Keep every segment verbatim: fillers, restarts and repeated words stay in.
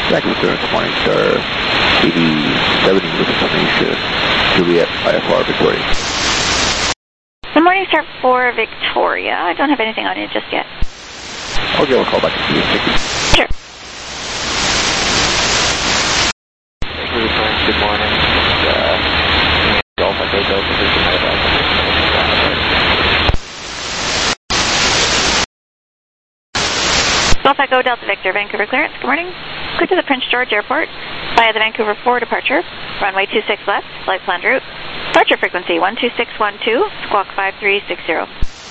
Second clearance, Morningstar eighty seventy with information, Juliet I F R Victoria. Good morning, Star four Victoria. I don't have anything on you just yet. I'll give a call back to you. Thank you. Sure. Thank you, return. Good morning. Uh, Golf Echo Delta Victor Golf Echo Delta Victor, Vancouver clearance. Good morning. Go to the Prince George Airport via the Vancouver four departure, runway two six left, flight planned route. Departure frequency one two six one two, squawk five three six zero.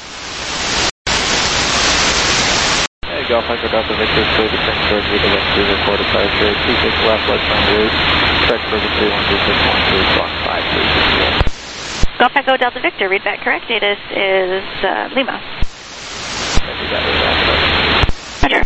Hey, Golf Echo Delta Victor, clear to Prince George with the Vancouver four departure, two six left, flight planned route. Departure frequency one two six one two, squawk five three six zero. Golf Echo Delta Victor, read back correct. Data is uh, Lima. Thank you, that is that. Roger.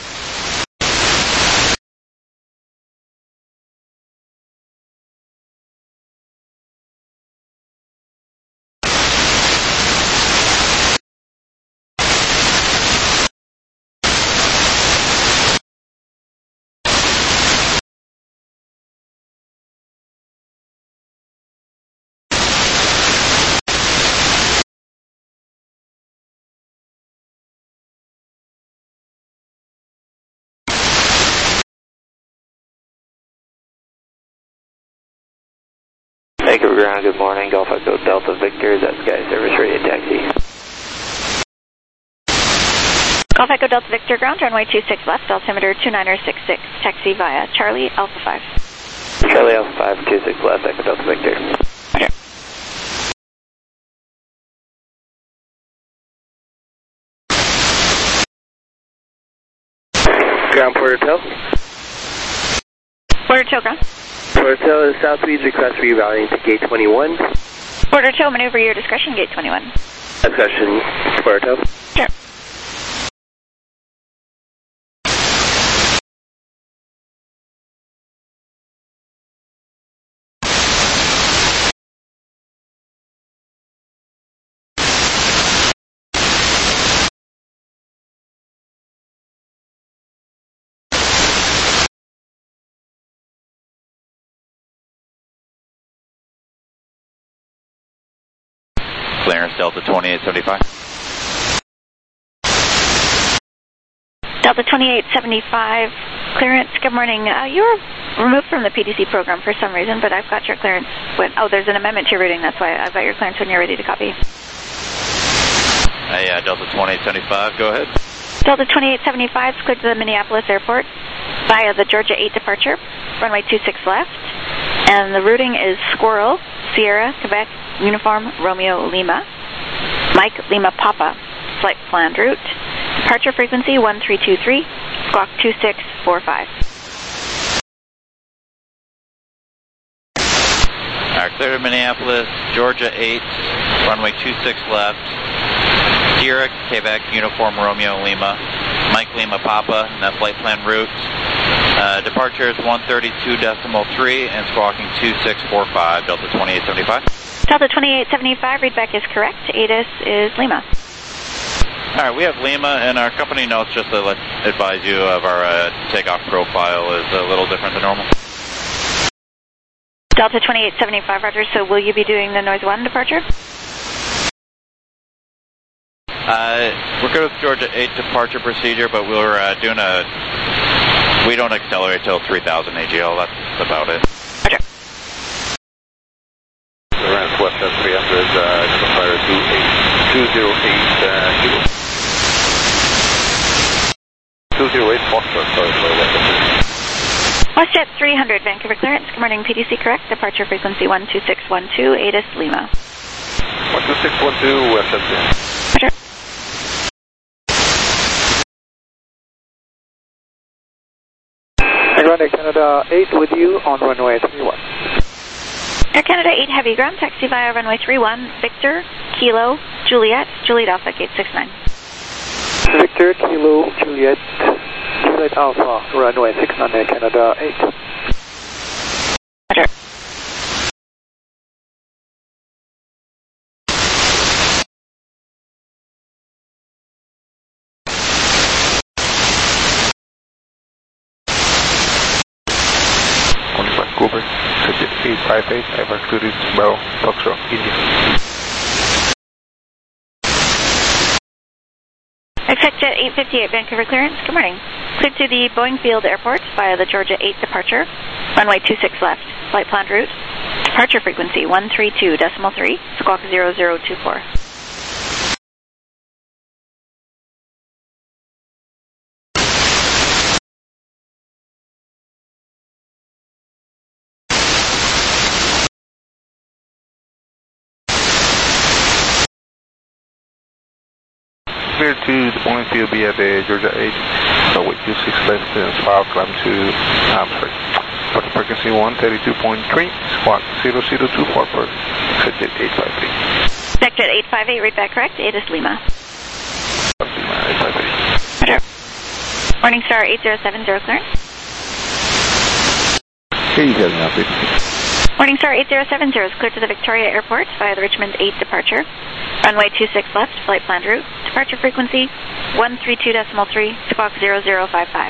Vancouver ground, good morning. Golf Echo Delta Victor, that's Sky Service Radio Taxi. Golf Echo Delta Victor ground, runway two six left, altimeter two niner six six, taxi via Charlie Alpha five. Charlie Alpha five, two six left, Echo Delta Victor. Roger. Ground Porter Tail. Border Tail ground. Porter Tail is Southwest, request rerouting to gate twenty-one. Border Tail, maneuver your discretion, gate twenty-one. Discussion, Porter Tail. Sure. Clearance Delta twenty-eight seventy-five. Delta twenty-eight seventy-five, clearance, good morning. Uh, you were removed from the P D C program for some reason, but I've got your clearance. When, oh, there's an amendment to your routing, that's why I've got your clearance when you're ready to copy. Hey, uh, Delta twenty-eight seventy-five, go ahead. Delta twenty-eight seventy-five is cleared to the Minneapolis airport via the Georgia eight departure, runway two six left, and the routing is Squirrel, Sierra, Quebec, Uniform, Romeo, Lima, Mike, Lima, Papa, flight planned route, departure frequency one three two three, squawk two six four five. Alright, clear to Minneapolis, Georgia eight, runway two six left, Sierra, Quebec, Uniform, Romeo, Lima, Mike, Lima, Papa, and that flight plan route. Uh, departure is one thirty-two decimal three and squawking two six four five, Delta twenty-eight seventy-five. Delta twenty-eight seventy-five, readback is correct. A T I S is Lima. Alright, we have Lima, and our company notes just to let, advise you of our uh, takeoff profile is a little different than normal. Delta twenty-eight seventy-five, roger. So will you be doing the noise one departure? Uh, we're good with Georgia eight departure procedure, but we're uh, doing a, we don't accelerate till three thousand A G L, that's about it. Roger. Lawrence West S three hundred, uh, fire two zero eight, uh, kilo. two zero eight Foxtrot, sorry, for WestJet three hundred, Vancouver clearance. Good morning, P D C correct. Departure frequency one two six one two, A T I S Lima. one two six one two, West S three hundred. Roger. Air Canada eight with you on runway three one. Air Canada eight Heavy ground, taxi via runway three one, Victor, Kilo, Juliet, Juliet Alpha, gate six nine. Victor, Kilo, Juliet, Juliet Alpha, runway six nine, Air Canada eight. Roger. Vancouver, Jet eight five eight, I've included Bravo, Foxtrot, India. Expect Jet eight fifty-eight, Vancouver clearance. Good morning. Cleared to the Boeing Field Airport via the Georgia eight departure. Runway two six left. Flight planned route. Departure frequency one three two decimal three. Squawk zero zero two four. Clear to the Boeing Field via the Georgia eight, runway two six left, and file climb to, I'm sorry, departure frequency one thirty-two point three, squawk zero zero two four for Jet eight five eight. Jet eight five eight, read back correct, ATIS Lima. Lima eight five eight. Roger. Morningstar eight zero seven zero clearance. eight seven now, please. Morningstar eight zero seven zero is cleared to the Victoria Airport via the Richmond eight departure. Runway two six left, flight planned route. Departure frequency one three two decimal three, squawk zero zero five five.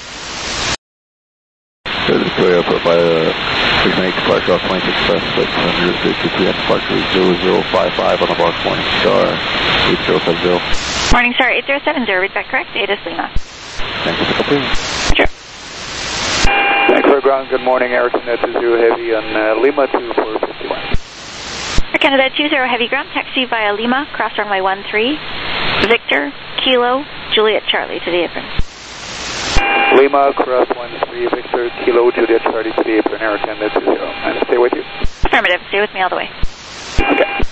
So the Victoria Airport by the Richmond eight departure off twenty-six left, flight one hundred fifty-three at departure zero zero five five on the box Morningstar eight zero seven zero. Morningstar eight zero seven zero, read back correct, ATIS Lima. Thank you for completing. Roger. Vancouver ground, good morning, Arizona two zero Heavy on uh, Lima two four fifty-one. Air Canada two zero Heavy ground, taxi via Lima, cross runway one three, Victor, Kilo, Juliet Charlie to the apron. Lima, cross one three, Victor, Kilo, Juliet Charlie to the apron, Air Canada two zero. And stay with you? Affirmative, stay with me all the way. Okay.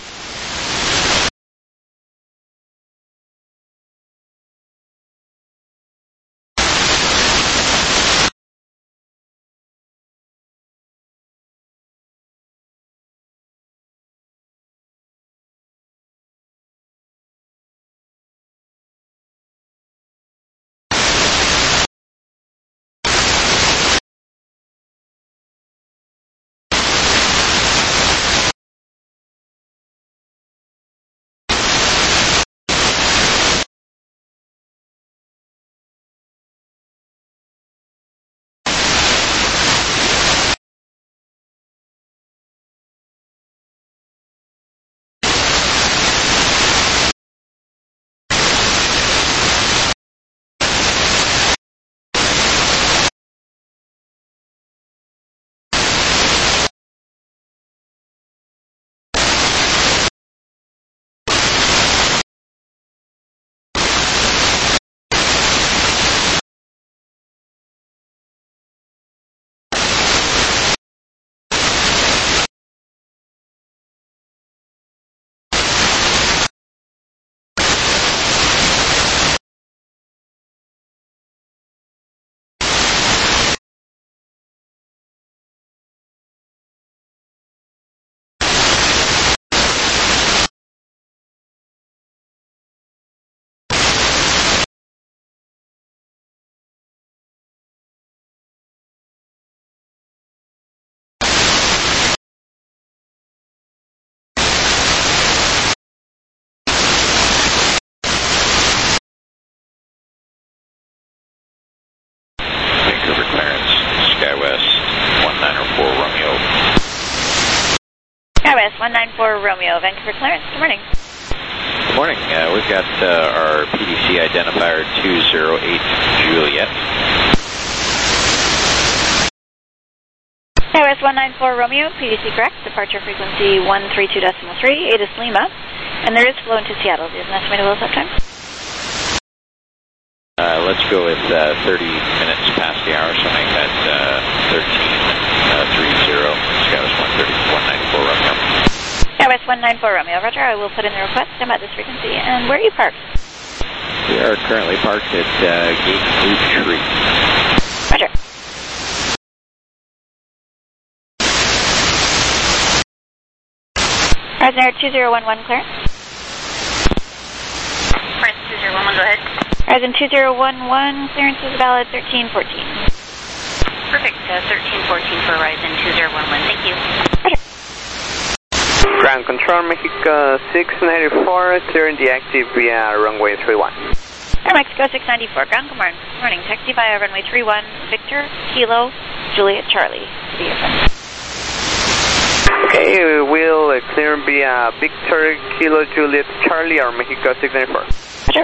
one nine four Romeo, Vancouver clearance. Good morning. Good morning. Uh, we've got uh, our P D C identifier two zero eight Juliet. K O S one nine four Romeo, P D C correct. Departure frequency one three two decimal three, ATIS Lima. And there is flow into Seattle. There's an estimated low up time. Uh, let's go with uh, thirty minutes past the hour, so make that uh, thirteen thirty. Skywest one nine four Romeo. Skywest one nine four Romeo. Roger, I will put in the request. I'm at this frequency. And where are you parked? We are currently parked at uh, Gate Blue Tree. Roger. Horizon Air two zero one one clearance. Horizon two zero one one, go ahead. Horizon two zero one one, clearance is valid thirteen fourteen. Perfect, uh, thirteen fourteen for Horizon two zero one one, thank you. Roger. Ground control, Mexico six ninety-four, clearing the active via runway three one. Air Mexico six ninety-four, ground, good morning. Morning, taxi via runway three one, Victor, Kilo, Juliet, Charlie, to the airport. Okay, we'll uh, clear via Victor Kilo Juliet Charlie, our Mexico six ninety-four. Roger.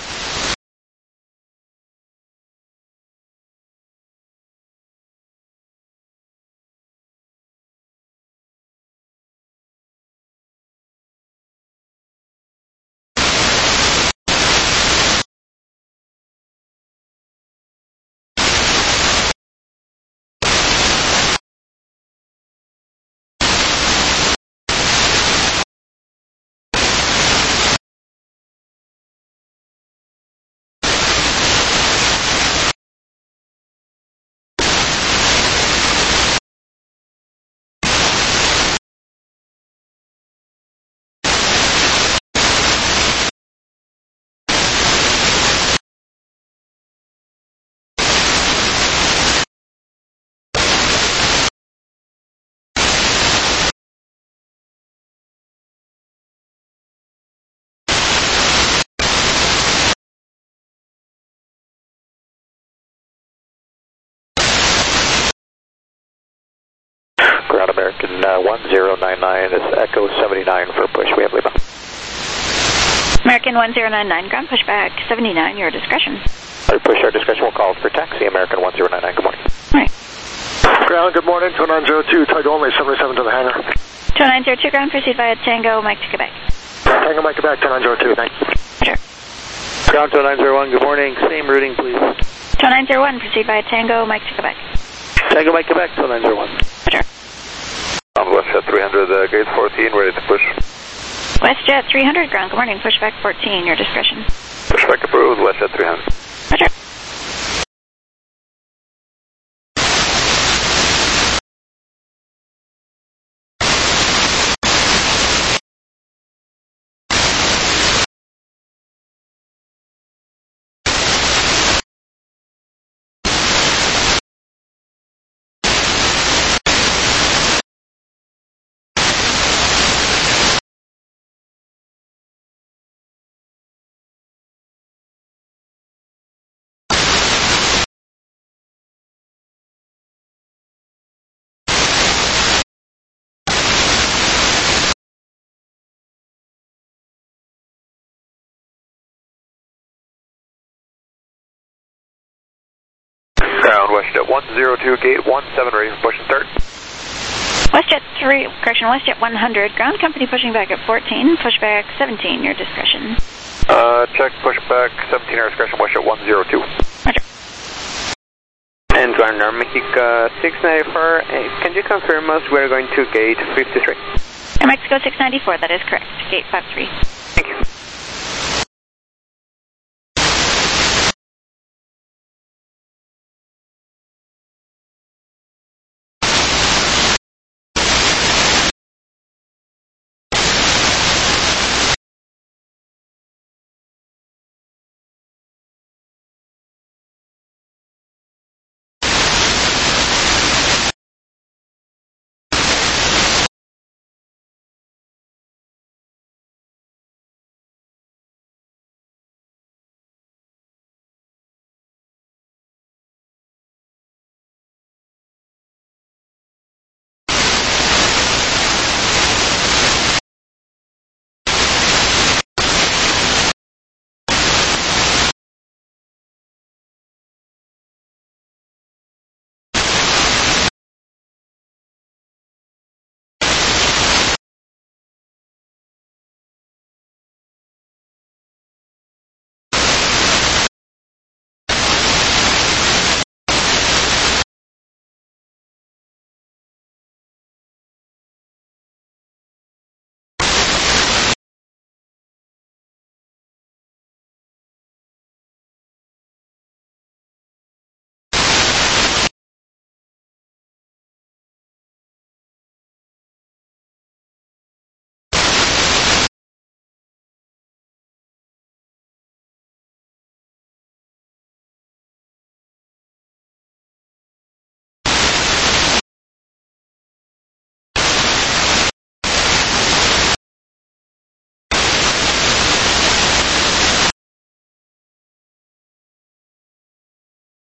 Ground American uh, one zero nine nine is Echo seventy-nine for push. We have Lima. American one zero nine nine, ground pushback seventy-nine, your discretion. Our push, our discretion will call for taxi, American one zero nine nine, good morning. All right. Ground, good morning, two nine zero two, Tiger only, seventy-seven to the hangar. two nine zero two, ground, proceed via Tango, Mike to Quebec. Tango, Mike, Quebec, two nine zero two, thank you. Roger. Ground two nine zero one, good morning, same routing please. two nine zero one, proceed via Tango, Mike to Quebec. Tango Mike Quebec, two nine zero one. Roger. On WestJet three hundred, uh, gate fourteen, ready to push. WestJet three hundred, ground, good morning, pushback fourteen, your discretion. Pushback approved, WestJet three hundred. Roger. Ground, WestJet one zero two, gate one seven, ready for push and start. WestJet three, correction, WestJet one hundred, ground company pushing back at fourteen, pushback seventeen, your discretion. Uh, check pushback seventeen, our discretion, WestJet one zero two. Roger. And Ground Mexico six ninety-four, uh, can you confirm us we're going to gate fifty-three? Air Mexico six ninety-four, that is correct, gate five three. Thank you.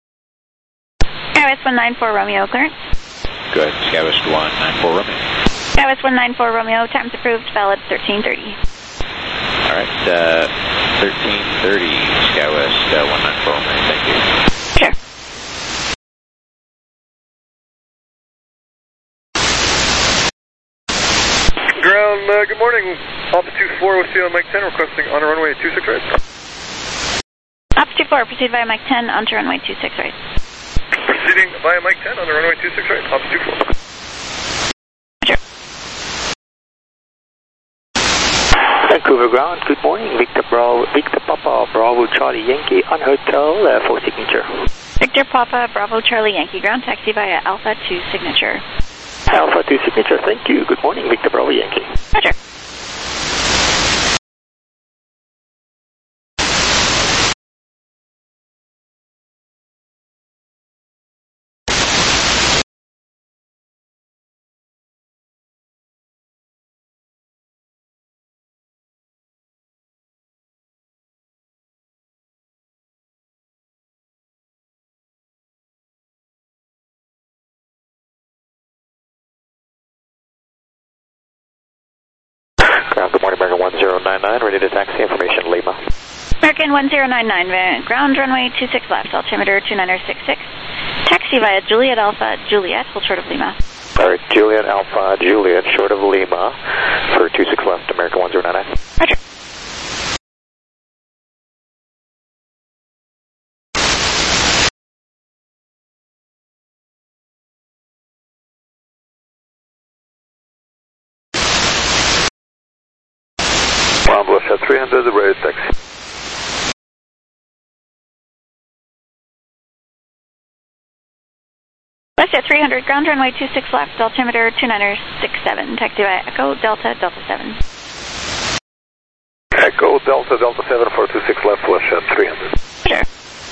Skywest one nine four Romeo, clearance. Good, Skywest one nine four Romeo. Skywest one nine four Romeo, times approved, valid thirteen thirty. All right, uh, thirteen thirty, Skywest uh, one nine four Romeo, thank you. Sure. Ground, uh, good morning. Alpha two four with you on Mike ten, requesting on a runway two six right. Alpha two four, proceed via Mike ten onto runway two six right. Proceeding via Mike ten on the runway two six right, Alpha two four. Sure. Vancouver ground, good morning. Victor Bravo, Victor Papa, Bravo Charlie Yankee on hotel uh, for signature. Victor Papa, Bravo Charlie Yankee, ground taxi via Alpha two signature. Alpha two signature, thank you. Good morning, Victor Bravo Yankee. Roger. Ground, good morning, American one zero nine nine, ready to taxi, information Lima. American one zero nine nine, ground runway two six left, altimeter two niner six six. Taxi via Juliet Alpha, Juliet, hold short of Lima. Alright, Juliet Alpha, Juliet, short of Lima, for two six left, American one zero nine nine. Roger. One Bluff at three hundred, ready to taxi. West at three hundred, ground runway two six left, altimeter two niner six seven. Taxi via Echo, Delta, Delta seven. Echo, Delta, Delta seven, four two six left, flush at three hundred. Sure.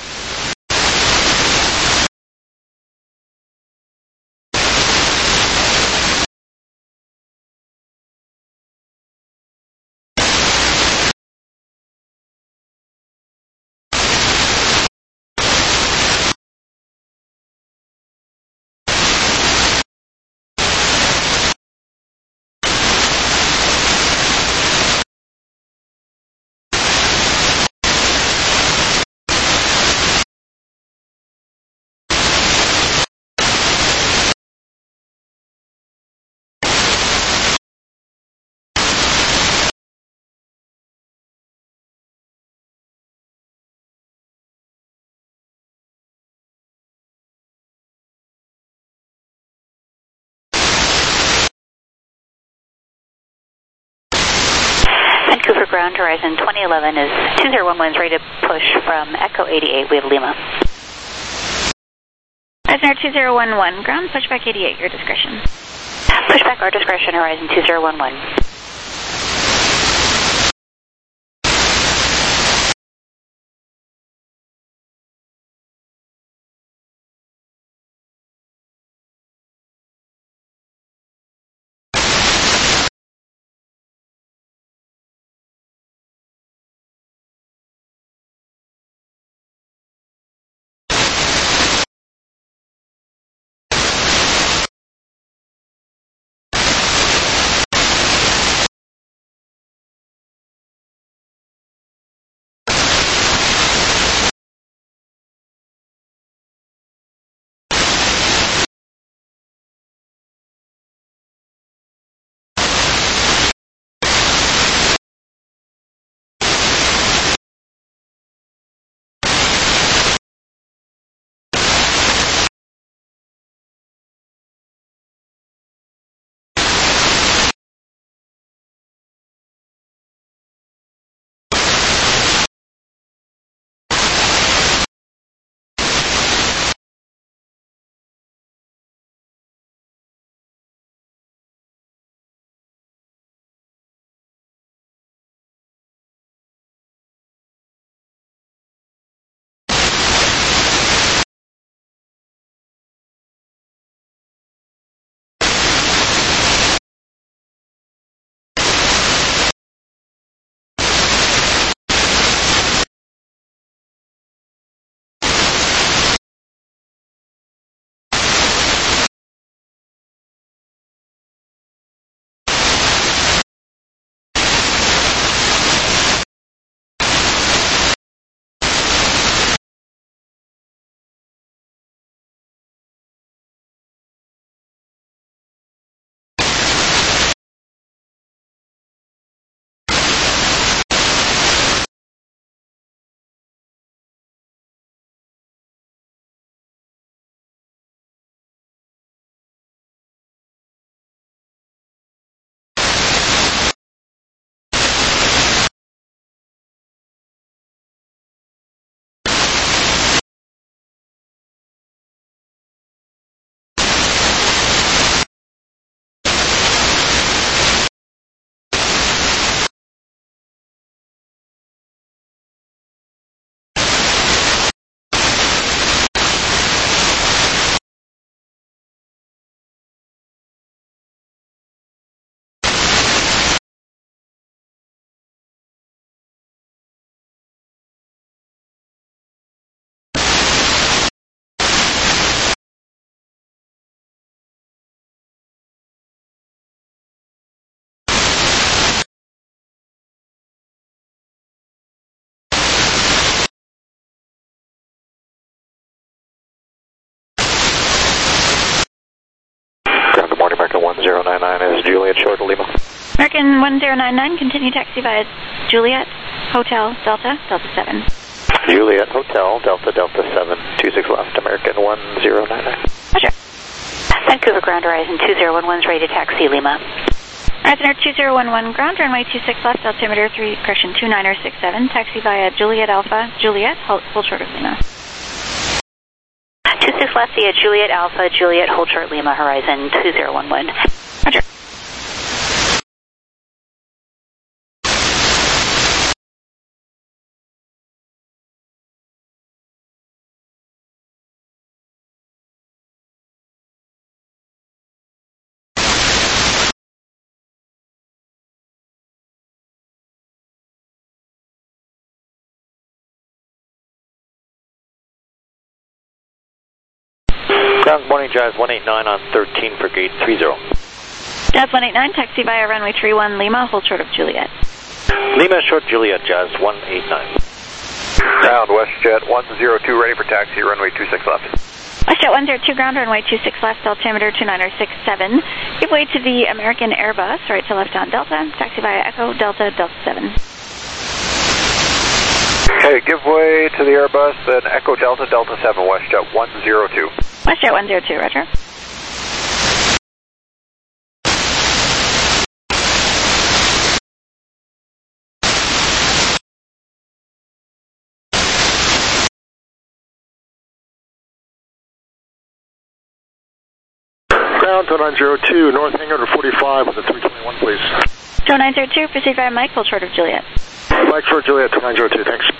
Vancouver ground, horizon twenty eleven is two zero one one is ready to push from Echo eighty-eight, we have Lima. Horizon two zero one one, ground pushback eighty-eight, your discretion. Pushback our discretion, horizon two zero one one. nine nine is Juliet short of Lima. American one zero nine nine, continue taxi via Juliet, Hotel, Delta, Delta seven. Juliet, Hotel, Delta, Delta seven, two six left, American one zero nine nine. Roger. Vancouver Ground Horizon two zero one one is ready to taxi Lima. Horizon two zero one one ground, runway two six left, altimeter three, correction two niner six seven, taxi via Juliet Alpha, Juliet, hold, hold short of Lima. two six left via Juliet Alpha, Juliet, hold short Lima, Horizon two zero one one. Roger. Ground, morning, Jazz one eight nine on thirteen for gate three zero. Jazz one eight nine, taxi via runway three one Lima, hold short of Juliet. Lima short Juliet, Jazz one eight nine. Ground, WestJet one zero two, ready for taxi, runway two six left. WestJet one zero two ground, runway two six left, altimeter two niner six seven. Give way to the American Airbus, right to left on Delta, taxi via Echo, Delta, Delta seven. Okay, give way to the Airbus, then Echo Delta, Delta seven, WestJet one zero two. WestJet one zero two, roger. Ground to nine zero two, north hangar to forty-five with a three twenty-one, please. Joe nine zero two, proceed via Mike, hold short of Juliet. Mike short Juliet to nine zero two, thanks.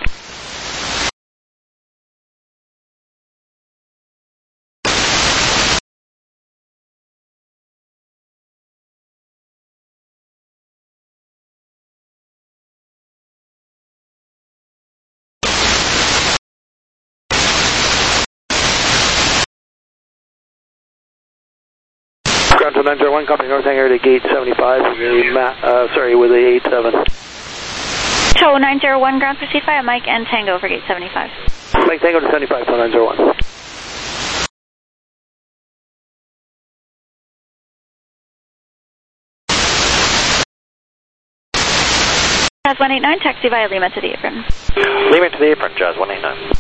Ground to nine zero one, copy north hangar to gate seventy-five, uh, sorry, with the eight seven. Joe nine zero one ground, proceed via Mike and Tango for gate seventy-five. Mike Tango to seventy-five, to nine zero one. Jazz one eight nine, taxi via Lima to the apron. Lima to the apron, Jazz one eight nine.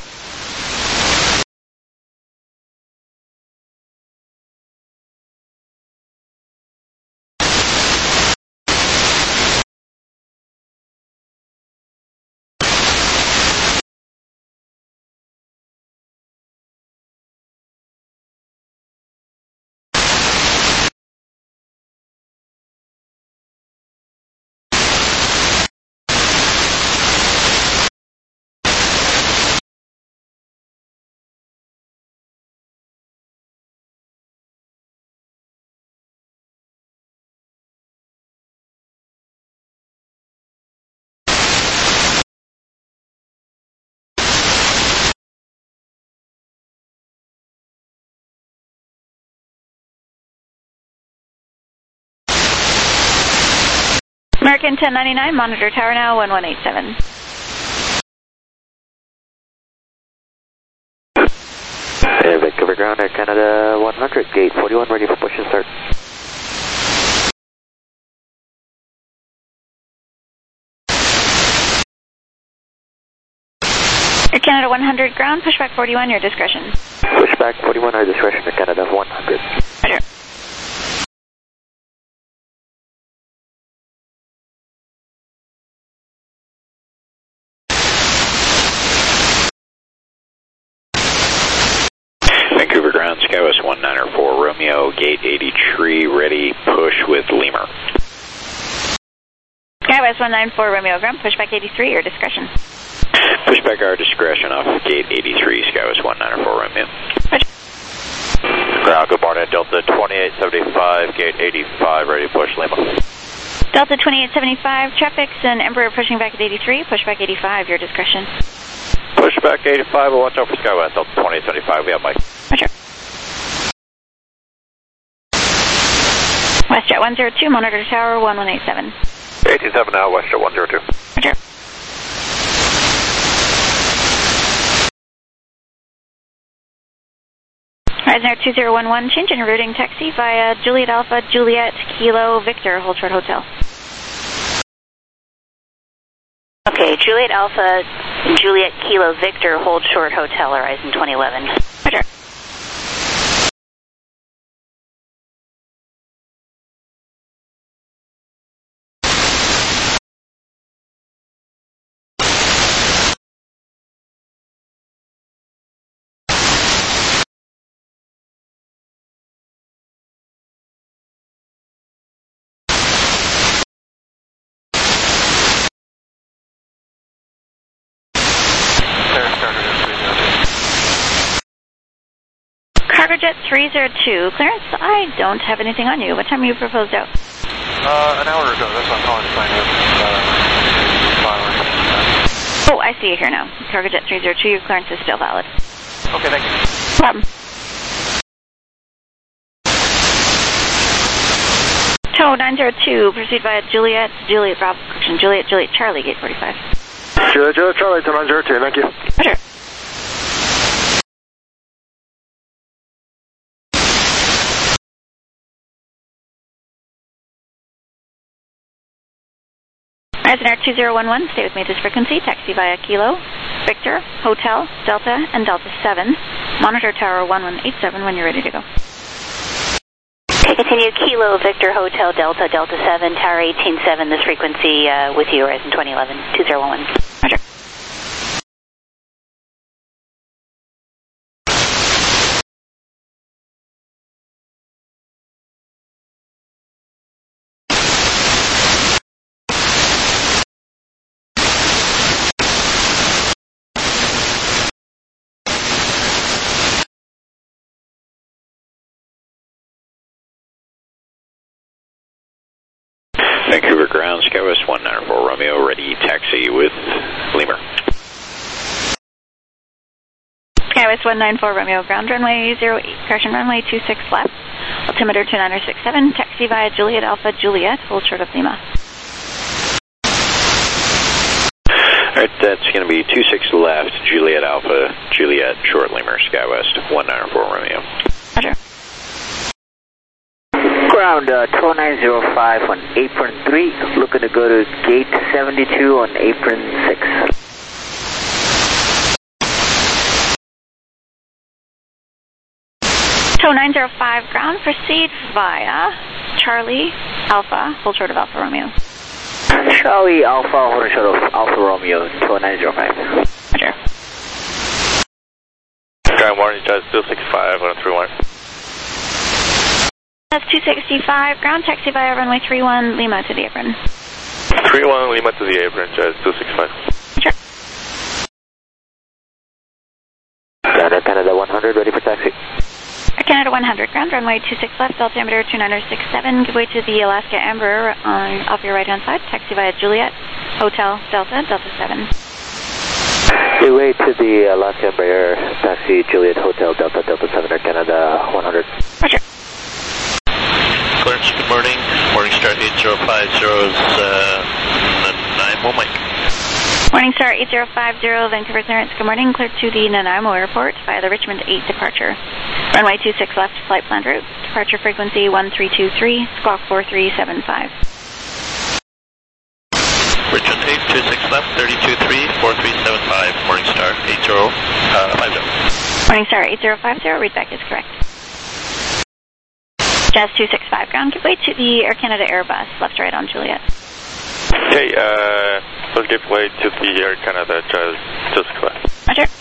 American ten ninety-nine, monitor tower now, one one eight seven. Air Vancouver Ground, Air Canada one hundred, gate forty-one, ready for push and start. Air Canada one hundred ground, pushback forty-one, your discretion. Pushback forty-one, our discretion, Air Canada one hundred. Roger. Vancouver Ground, Skywest one niner four Romeo, gate eighty-three, ready, push with Lemur. Skywest one nine four Romeo ground, pushback eighty-three, your discretion. Pushback our discretion off gate eighty-three, Skywest one niner four Romeo. Roger. Ground, good morning, Delta twenty-eight seventy-five, gate eighty-five, ready to push Lima. Delta twenty-eight seventy-five, traffic and Emperor pushing back at eighty-three, pushback eighty-five, your discretion. Pushback eighty-five, we'll watch out for Skywest, Delta twenty-eight seventy-five, we have Mike. Roger. WestJet one zero two, monitor tower one one eight seven. eighteen seven now, WestJet one zero two. Roger. Ryanair two zero one one, change in routing taxi via Juliet Alpha, Juliet, Kilo, Victor, hold short hotel. Okay, Juliet Alpha, Juliet, Kilo, Victor, hold short hotel, Horizon twenty eleven. Roger. Cargojet three zero two, clearance, I don't have anything on you. What time are you proposed out? Uh, an hour ago, that's what I'm calling to find out. Uh, oh, I see you here now. Cargojet three zero two, your clearance is still valid. Okay, thank you. No problem. Tow nine zero two, proceed via Juliet, Juliet, Bravo, correction, Juliet, Juliet, Charlie, gate forty-five. Juliet, Juliet, Charlie, to nine zero two, thank you. Roger. Ryanair two zero one one, stay with me at this frequency, taxi via Kilo, Victor, Hotel, Delta, and Delta seven. Monitor tower one one eight seven when you're ready to go. Okay, continue Kilo, Victor, Hotel, Delta, Delta seven, tower eighteen seven, this frequency uh, with you, Horizon twenty eleven, two zero one one. Roger. Vancouver ground, SkyWest one nine four Romeo, ready taxi with Lemur. SkyWest one nine four Romeo, ground runway zero eight, correction runway two six left, altimeter two nine six seven, taxi via Juliet Alpha, Juliet, hold short of Lima. Alright, that's going to be two six left, Juliet Alpha, Juliet, short Lemur, SkyWest one nine four Romeo. Roger. Ground uh, two nine zero five on apron three, looking to go to gate seventy-two on apron six. Tow nine zero five ground, proceed via Charlie Alpha, hold short of Alpha Romeo. Charlie Alpha, hold short of Alpha Romeo, two nine zero five. Roger. Ground morning, Jazz two six five on three one. That's two sixty-five, ground taxi via runway three one, Lima to the apron. three one, Lima to the apron, Jazz two six five. Sure. Canada, Canada one hundred, ready for taxi. Canada one hundred, ground runway two six left, altimeter two nine six seven, give way to the Alaska Amber on off your right-hand side, taxi via Juliet, Hotel, Delta, Delta seven. Give way to the Alaska Amber, taxi Juliet, Hotel, Delta, Delta seven, Air Canada one hundred. Roger. Clearance, good morning. Morning Star eight zero five zero is uh, Nanaimo, Mike. Morning Star eight zero five zero, Vancouver clearance, good morning. Cleared to the Nanaimo Airport via the Richmond eight departure. Runway two six left, flight plan route. Departure frequency one three two three, squawk four three seven five. Richmond eight, two six left, thirty-two three, four three seven five. Morning Star eight zero five zero. Morning Star eight zero five zero, readback is correct. Jazz two six five ground, give way to the Air Canada Airbus, left right on Juliet. Okay, uh, let's give way to the Air Canada Jazz two six five. Roger.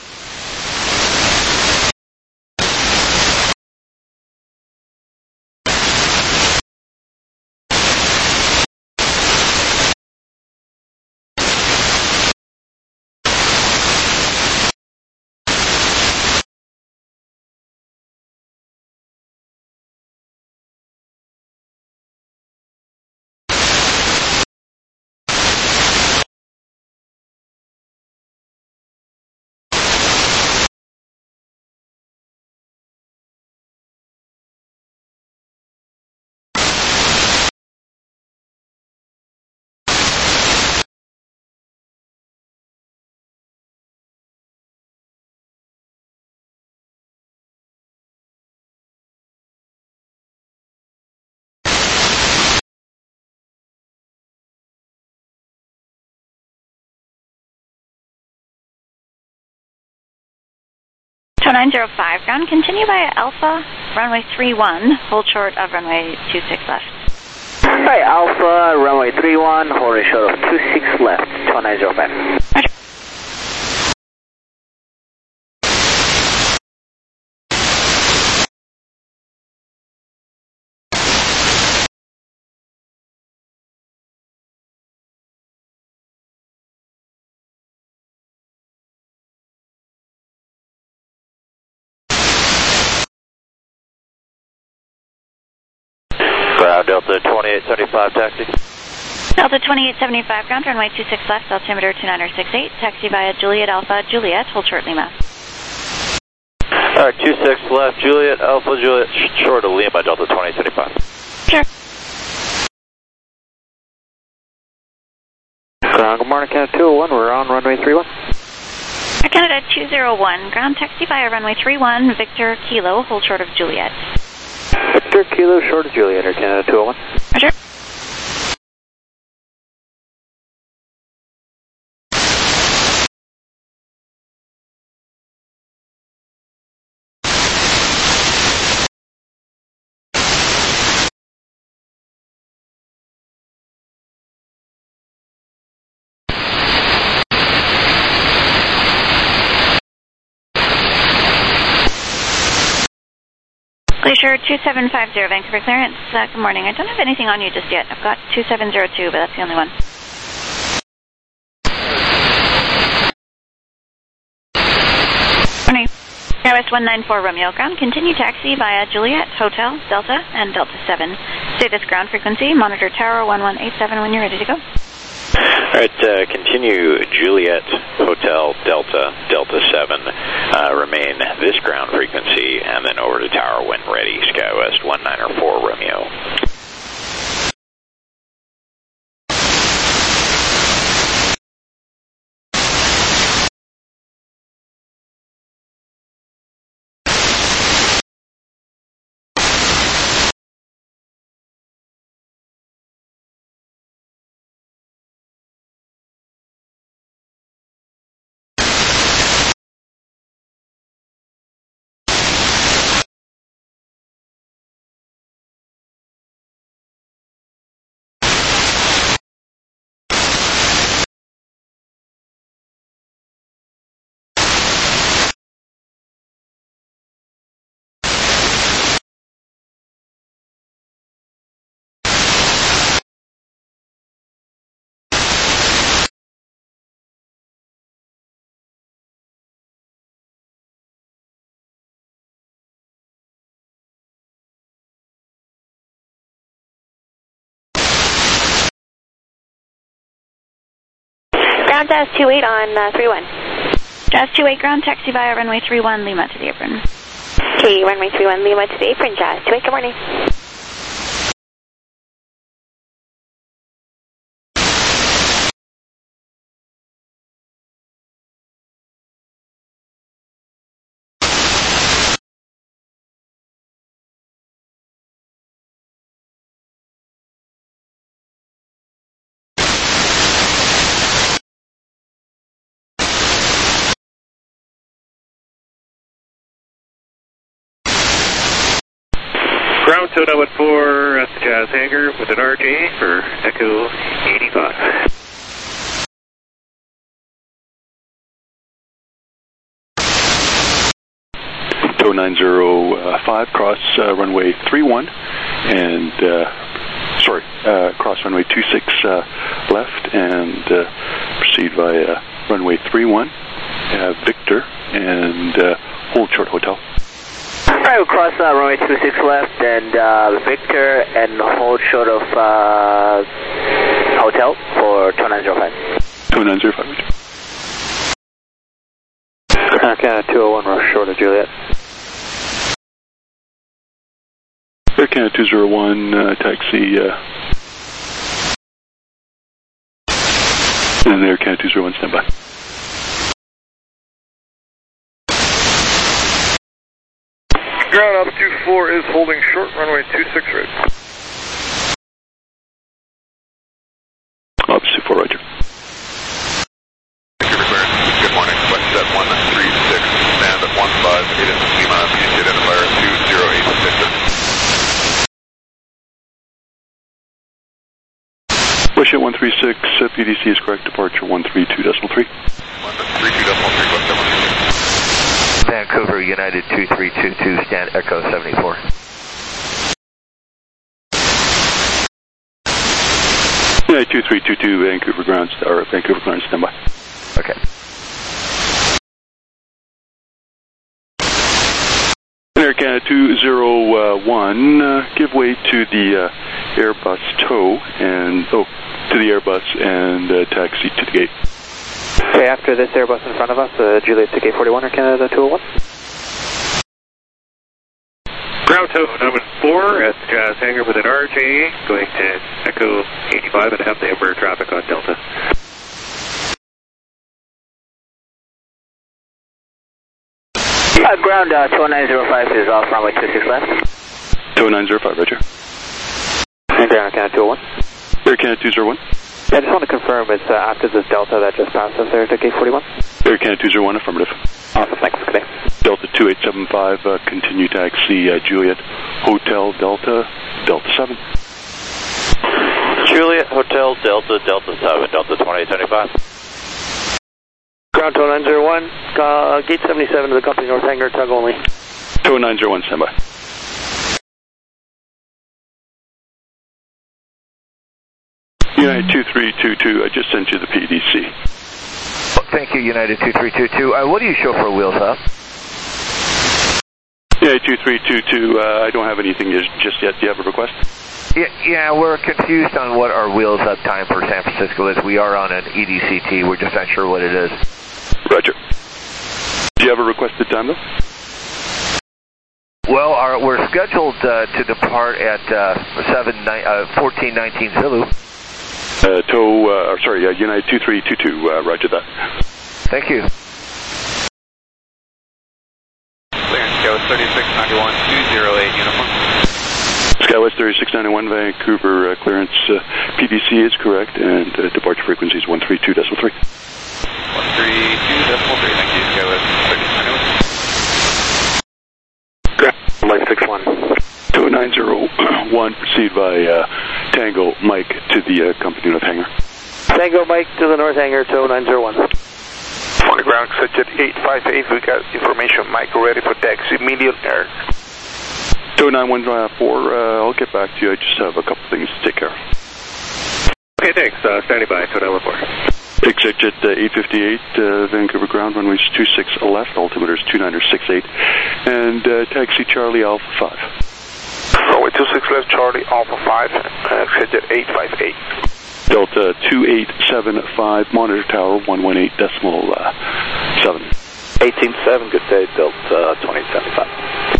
Tower nine zero five, ground, continue via Alpha, runway three one, hold short of runway two six left. Hi, Alpha, runway three one, holding short of two six left, Tower nine zero five. Roger. Ground Delta twenty-eight seventy-five, taxi. Delta twenty-eight seventy-five, ground, runway two six left, altimeter two nine six eight, taxi via Juliet Alpha, Juliet, hold short Lima. Alright, two six left, Juliet Alpha, Juliet, short of Lima, Delta twenty-eight seventy-five. Sure. Ground, good morning, Canada two oh one, we're on runway three one. Canada two oh one, ground, taxi via runway three one, Victor Kilo, hold short of Juliet. Victor Kilo, short of Juliet, Air Canada two oh one. Roger. Glacier two seven five zero, Vancouver clearance. Uh, good morning. I don't have anything on you just yet. I've got two seven zero two, but that's the only one. Morning. Airwest one nine four Romeo, ground, continue taxi via Juliet, Hotel, Delta, and Delta seven. Stay this ground frequency, monitor tower one one eight seven when you're ready to go. Alright, uh, continue Juliet, Hotel, Delta, Delta seven, uh, remain this ground frequency, and then over to tower when ready, SkyWest one nine four Romeo. Ground Jazz two eight on uh, three one. Jazz two eight, ground, taxi via runway three one, Lima to the apron. Okay, runway three one, Lima to the apron, Jazz two eight, good morning. Ground Toad one four at the Jazz hangar with an R J for Echo eighty-five. Toad nine zero five, cross uh, runway three one, and uh, sorry, uh, cross runway two six uh, left, and uh, proceed via runway three one, uh, Victor, and uh, hold short hotel. Alright, we'll cross uh, runway two six left and uh, Victor and hold short of uh, hotel for Tower nine zero five. Tower nine zero five. Canada two oh one, rush short of Juliet. Air Canada two oh one, uh, taxi, uh, and Air Canada two oh one, stand by. Ground altitude four is holding short, runway two six right. Altitude four, roger. Good morning, Westjet one three six, stand at one five eight Bullshit one three six, uh, P D C is correct, departure one three two decimal three. one three two decimal three, go seven. Vancouver, United two three two two, stand Echo seventy-four. United two three two two, Vancouver ground, or Vancouver ground, standby. Okay. Air Canada two zero one, uh, give way to the uh, Airbus tow and, oh, to the Airbus and uh, taxi to the gate. Okay, after this Airbus in front of us, uh, Juliet to gate forty-one, Air Canada two oh one. Ground tow number four at the Jazz hangar with an R J going to Echo eighty-five and have the Embraer traffic on Delta. Uh, ground uh, two nine zero five is off runway two six left. two nine zero five, roger. And Air Canada two oh one. Air Canada two zero one. I just want to confirm it's uh, after this Delta that just passed us there to gate forty-one. Air Canada two zero one, affirmative. Awesome, thanks. Good day. Delta two eight seven five, uh, continue taxi uh, Juliet Hotel Delta, Delta seven. Juliet Hotel Delta, Delta seven, Delta twenty-eight seventy-five. Ground two nine zero one, uh, gate seventy-seven to the company North Hangar, tug only. two nine zero one, standby. United two three two two, I just sent you the P D C. Thank you, United two three two two. Uh, what do you show for wheels up? United two three two two, uh, I don't have anything just yet. Do you have a request? Yeah, yeah, we're confused on what our wheels up time for San Francisco is. We are on an E D C T. We're just not sure what it is. Roger. Do you have a requested time, though? Well, our, we're scheduled uh, to depart at uh, seven, uh, fourteen nineteen Zulu. Uh, tow, uh, sorry, uh, United two three two two, uh, roger that. Thank you. Clearance, Skywest thirty-six ninety-one, two zero eight, uniform. Skywest thirty-six ninety-one, Vancouver, uh, clearance, uh, P D C is correct, and uh, departure frequency is one three two decimal three. one three two decimal three, thank you, Skywest thirty-six ninety-one. Life six one. two nine zero one, proceed by uh, Tango Mike to the uh, company North Hangar. Tango Mike to the North Hangar, two nine zero one. On the ground, Jet eight five eight, we got information, Mike, ready for taxi, medium air. two nine one four, uh, I'll get back to you, I just have a couple things to take care of. Okay, thanks. Uh, standing by, two nine one four. Exit Jet uh, eight fifty-eight, uh, Vancouver ground, runways two six left, altimeter is two niner six eight, and uh, taxi Charlie Alpha five. Runway two six left, Charlie Alpha five, uh, exit Jet eight five eight. Delta two eight seven five, monitor tower one one eight decimal seven. eighteen seven, good day, Delta twenty seventy-five.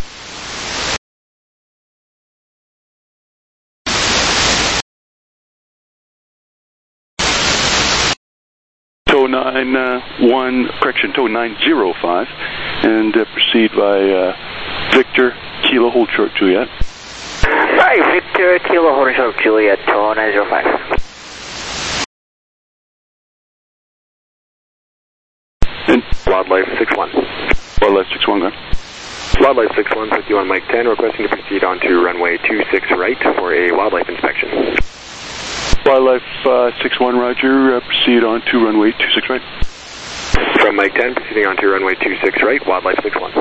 Tow nine one, correction, tow nine zero five, and uh, proceed by uh, Victor Kilo Hold Short Juliet. Hi, Victor Kilo Hold Short Juliet, tow nine zero five. And Wildlife six one. Wildlife six one, go. Wildlife six one, fifty-one Mike ten, requesting to proceed onto runway two six right for a wildlife inspection. Wildlife uh, six one, roger, uh, proceed on to runway two six right. From Mike ten, proceeding on to runway two six right, Wildlife six one.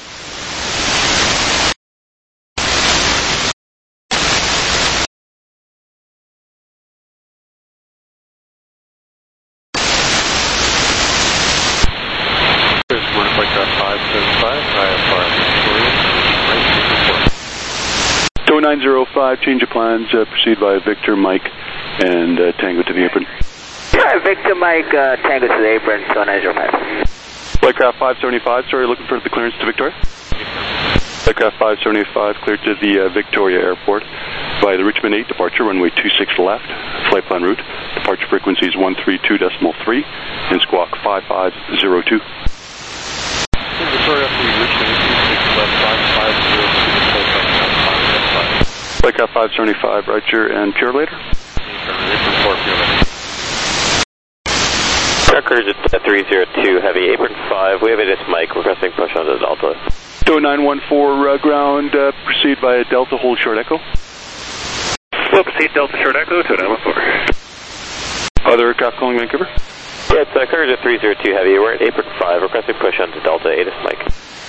Tow nine zero five, change of plans, uh, proceed by Victor, Mike, and uh, Tango to the apron. Hi, Victor Mike, uh, Tango to the apron, tow nine zero five. Flightcraft five seventy-five, sorry, looking for the clearance to Victoria. Flightcraft five seventy-five, cleared to the uh, Victoria Airport by the Richmond eight, departure, runway two six left, flight plan route, departure frequency is one three two decimal three, and squawk five five zero two. Victoria to Richmond two six left, five five zero two, Flightcraft five seventy-five, roger, and Pure later? Record at three zero two, heavy, apron five, we have it as Mike, requesting push onto Delta. Tow nine one four, uh, ground, uh, proceed by Delta, hold short echo. We'll proceed Delta short echo, tow nine one four. Other aircraft calling Vancouver? Yeah, it's uh, Courage at three zero two Heavy. We're at apron five, requesting push onto Delta eight, it's Mike.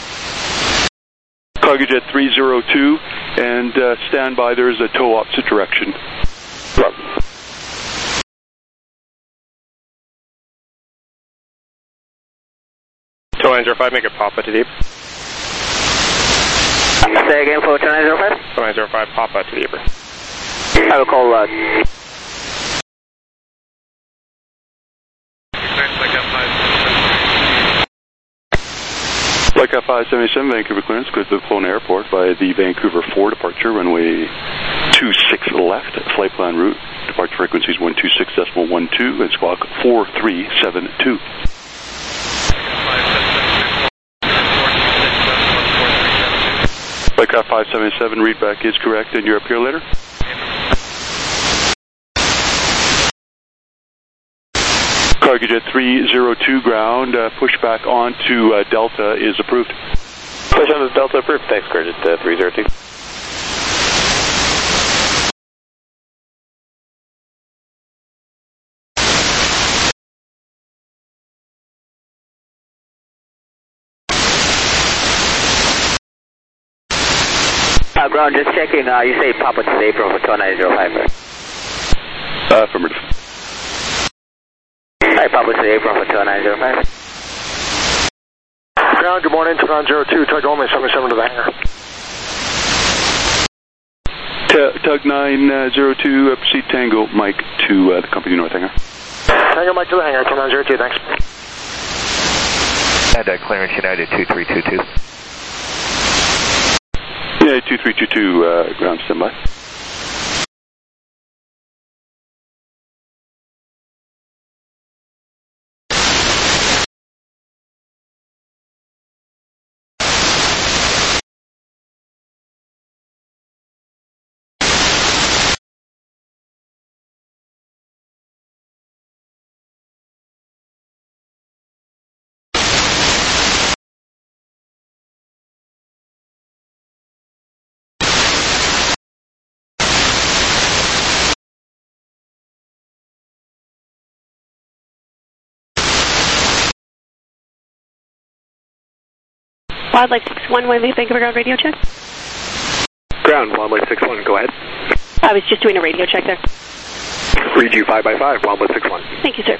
Cargojet three zero two, and uh, stand by, there is a tow opposite direction. Yep. Tow nine zero five, make it Papa to deep. Say again for Tow nine zero five? Tow nine zero five, Papa to deep. I will call uh, Flight Cat five seventy-seven, Vancouver clearance, go to the Kelowna Airport by the Vancouver four departure, runway two six left, flight plan route, departure frequencies one two six point one two, and squawk four three seven two. Flight Cat five seventy-seven, readback is correct, and you're up here later? Cargojet three zero two ground, uh, pushback onto uh, Delta is approved. Push on to Delta approved. Thanks, Cargojet uh, three zero two. uh, ground, just checking, uh, you say Papa to April for Tow nine zero five, right? Uh, affirmative. Hi, Papa to April for Tow nine zero five. Ground, good morning, Tow nine zero two, tug only seventy-seven to the hangar. T- Tug nine zero two, uh, proceed Tango Mike to uh, the company north hangar. Tango Mike to the hangar, Tow nine zero two, thanks. And uh, clearance United two three two two. Yeah, two three two two, uh, ground standby. Wildlife six one, Wiley, Vancouver ground radio check. Ground, Wildlife six one, go ahead. I was just doing a radio check there. Read you five by five, Wildlife six one. Thank you, sir.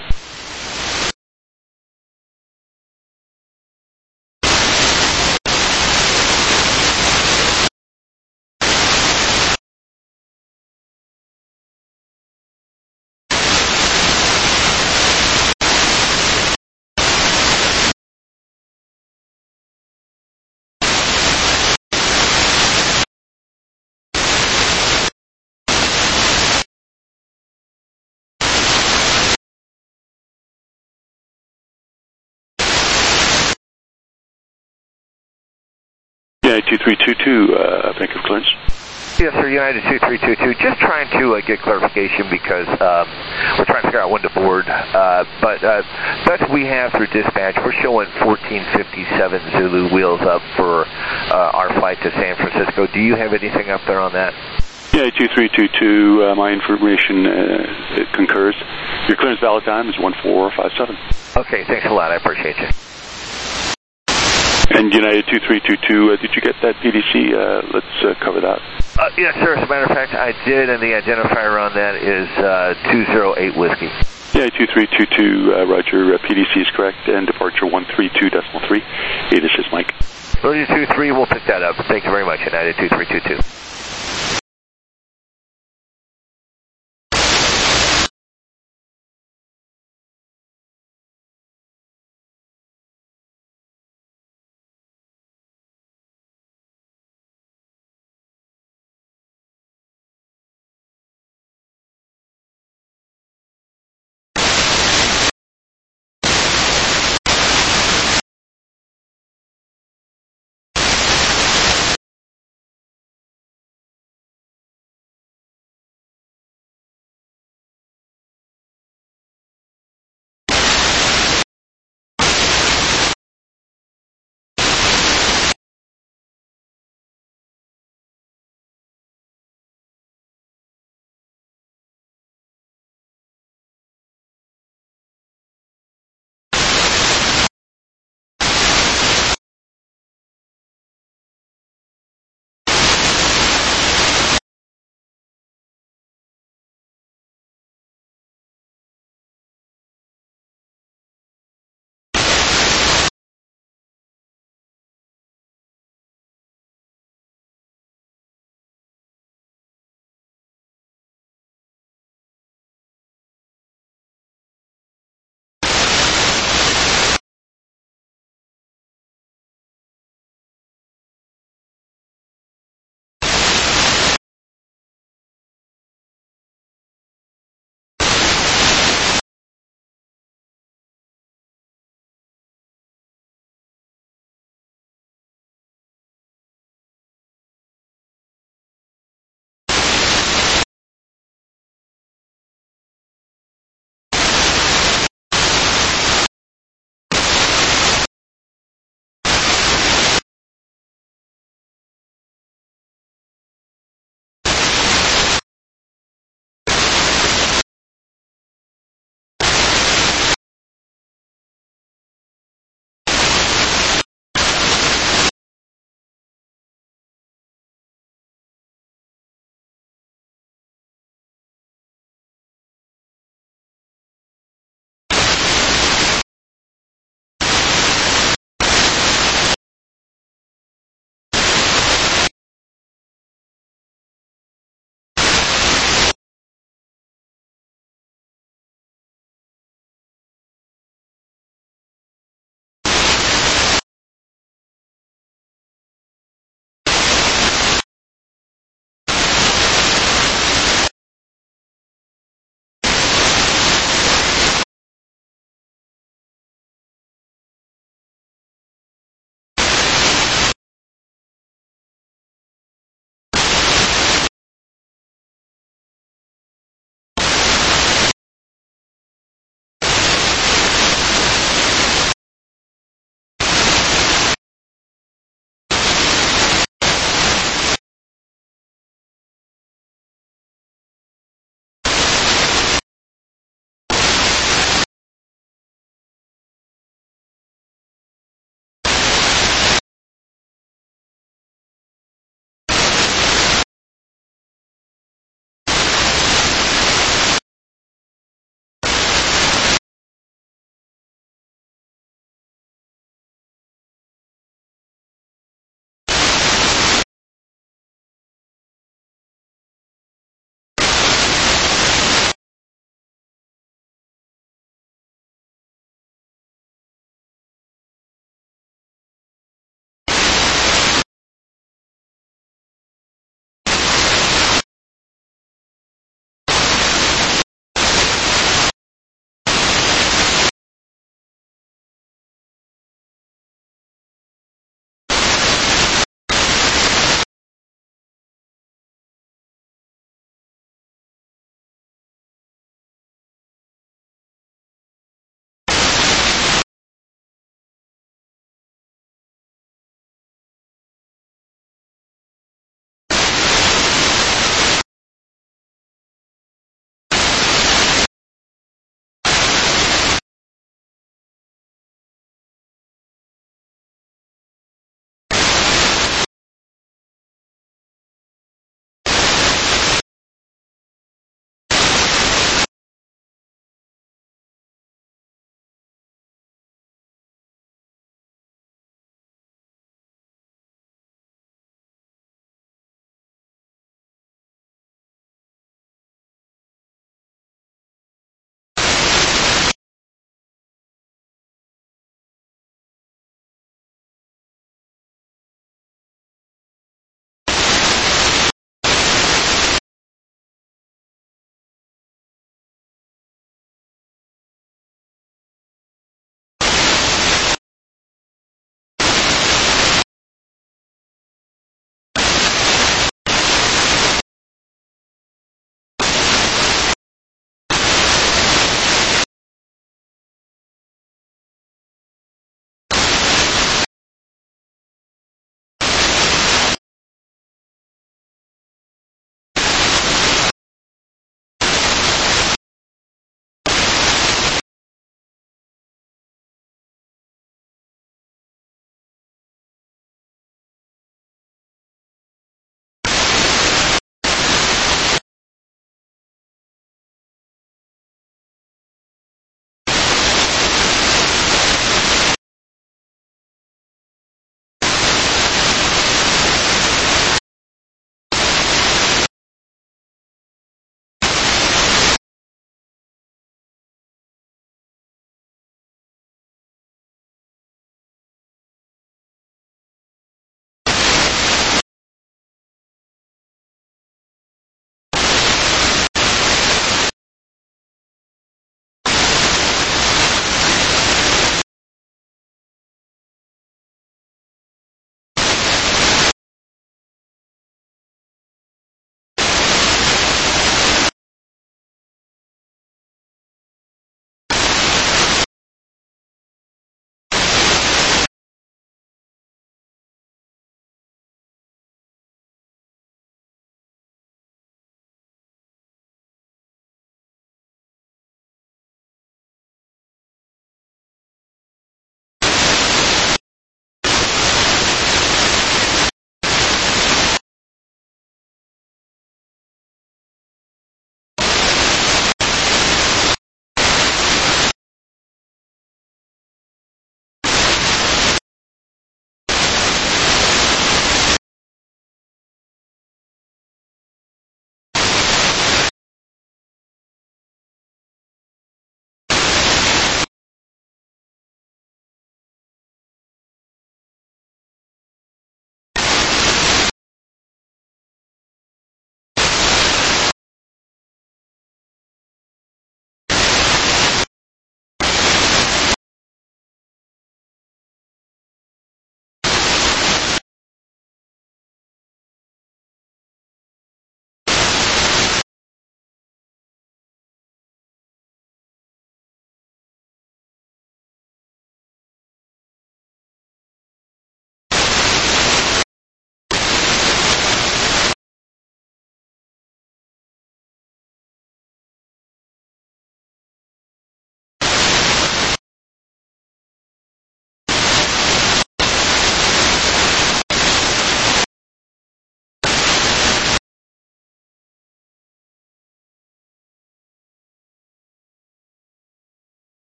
United two three two two, uh, Vancouver clearance. Yes, sir, United two three two two. Just trying to uh, get clarification because um, we're trying to figure out when to board. Uh, but uh, best we have through dispatch, we're showing fourteen fifty-seven Zulu wheels up for uh, our flight to San Francisco. Do you have anything up there on that? Yeah, two three two two, uh, my information uh, it concurs. Your clearance valid time is one four five seven. Okay, thanks a lot. I appreciate you. And United two three two two, uh, did you get that P D C? Uh, let's uh, cover that. Uh, yes, sir. As a matter of fact, I did, and the identifier on that is uh, two zero eight Whiskey. Yeah, two three two two, uh, Roger. Uh, P D C is correct, and departure one three two point three. Hey, this is Mike. thirty two three, we'll pick that up. Thank you very much, United two three two two.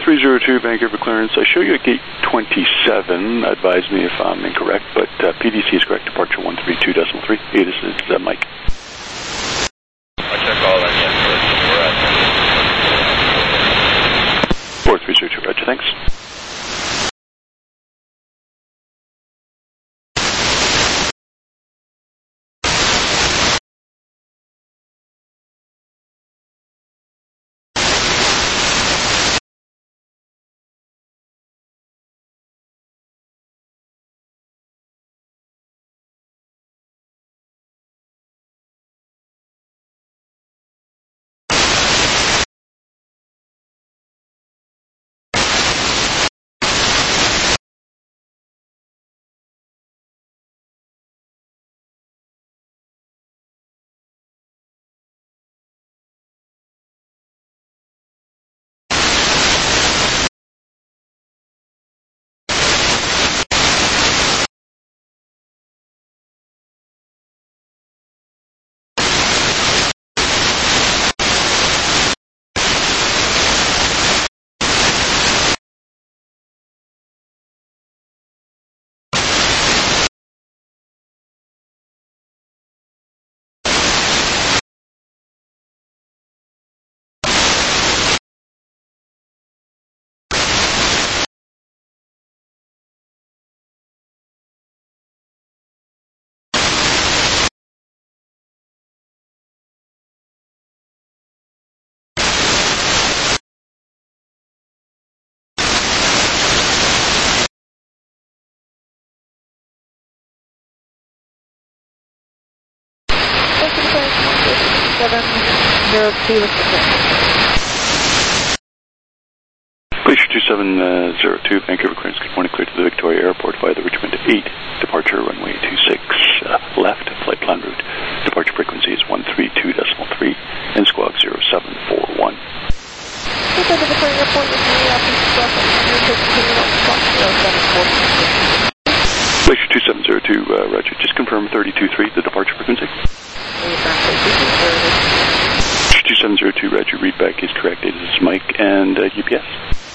three zero two, Vancouver clearance. I show you at gate twenty-seven. Advise me if I'm incorrect, but uh, P D C is correct. Departure one three two decimal three. Hey, this is uh, Mike. I check all that, yes, we're at four three zero two, Roger, thanks. seven zero two with Glacier two seven zero two, Vancouver clearance. Good morning, clear to the Victoria Airport via the Richmond eight. Departure runway two six uh, left, flight plan route. Departure frequency is one three two decimal three, and squawk zero seven four one. Victoria Airport with Glacier two seven zero two, uh, Roger. Just confirm thirty-two three, the departure frequency. two seven zero two, Roger. Readback is correct. It is Mike and uh, U P S.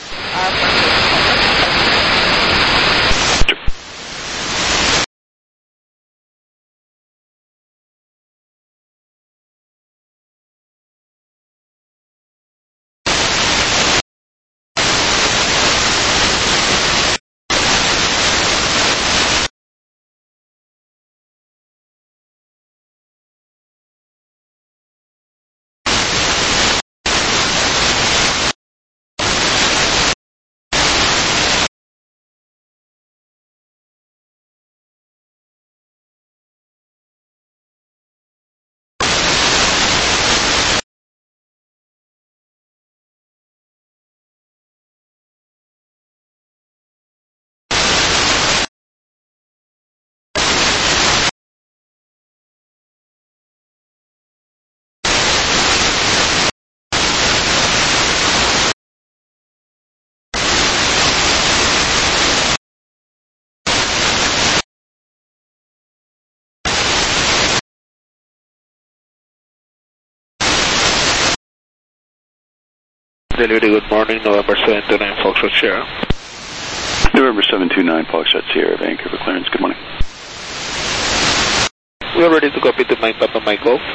Delivery, good morning, November seven two nine, Foxtrot Sierra. November seven two nine, Foxtrot Sierra, Vancouver clearance. Good morning. We are ready to copy to Mike Papa Mike Golf.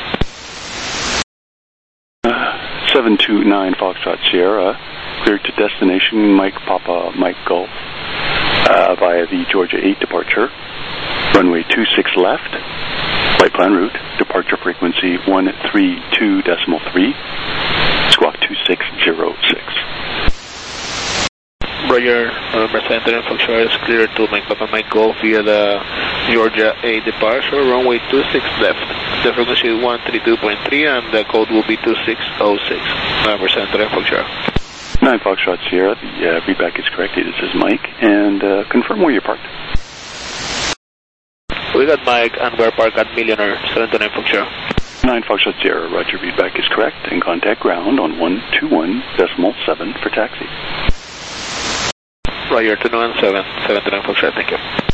Uh, seven two nine, Foxtrot Sierra, cleared to destination Mike Papa Mike Golf uh, via the Georgia eight departure. Runway two six left, flight plan route, departure frequency one three two decimal three, squawk two six zero six. Roger, November seven two nine, Foxtrot is cleared to Mike Papa Mike Golf via the Georgia eight departure, runway two six left. The frequency is one three two point three and the code will be two six zero six. November seven two nine, Foxtrot. nine Foxtrot Sierra, the uh, readback is correct. This is Mike, and uh, confirm where you're parked. We got Mike, and we're parked at Millionaire, seven two nine Foxtrot. nine Foxtrot Sierra, Roger, readback is correct, and contact ground on one two one decimal seven for taxi. Roger, two nine seven, seven two nine Foxtrot, thank you.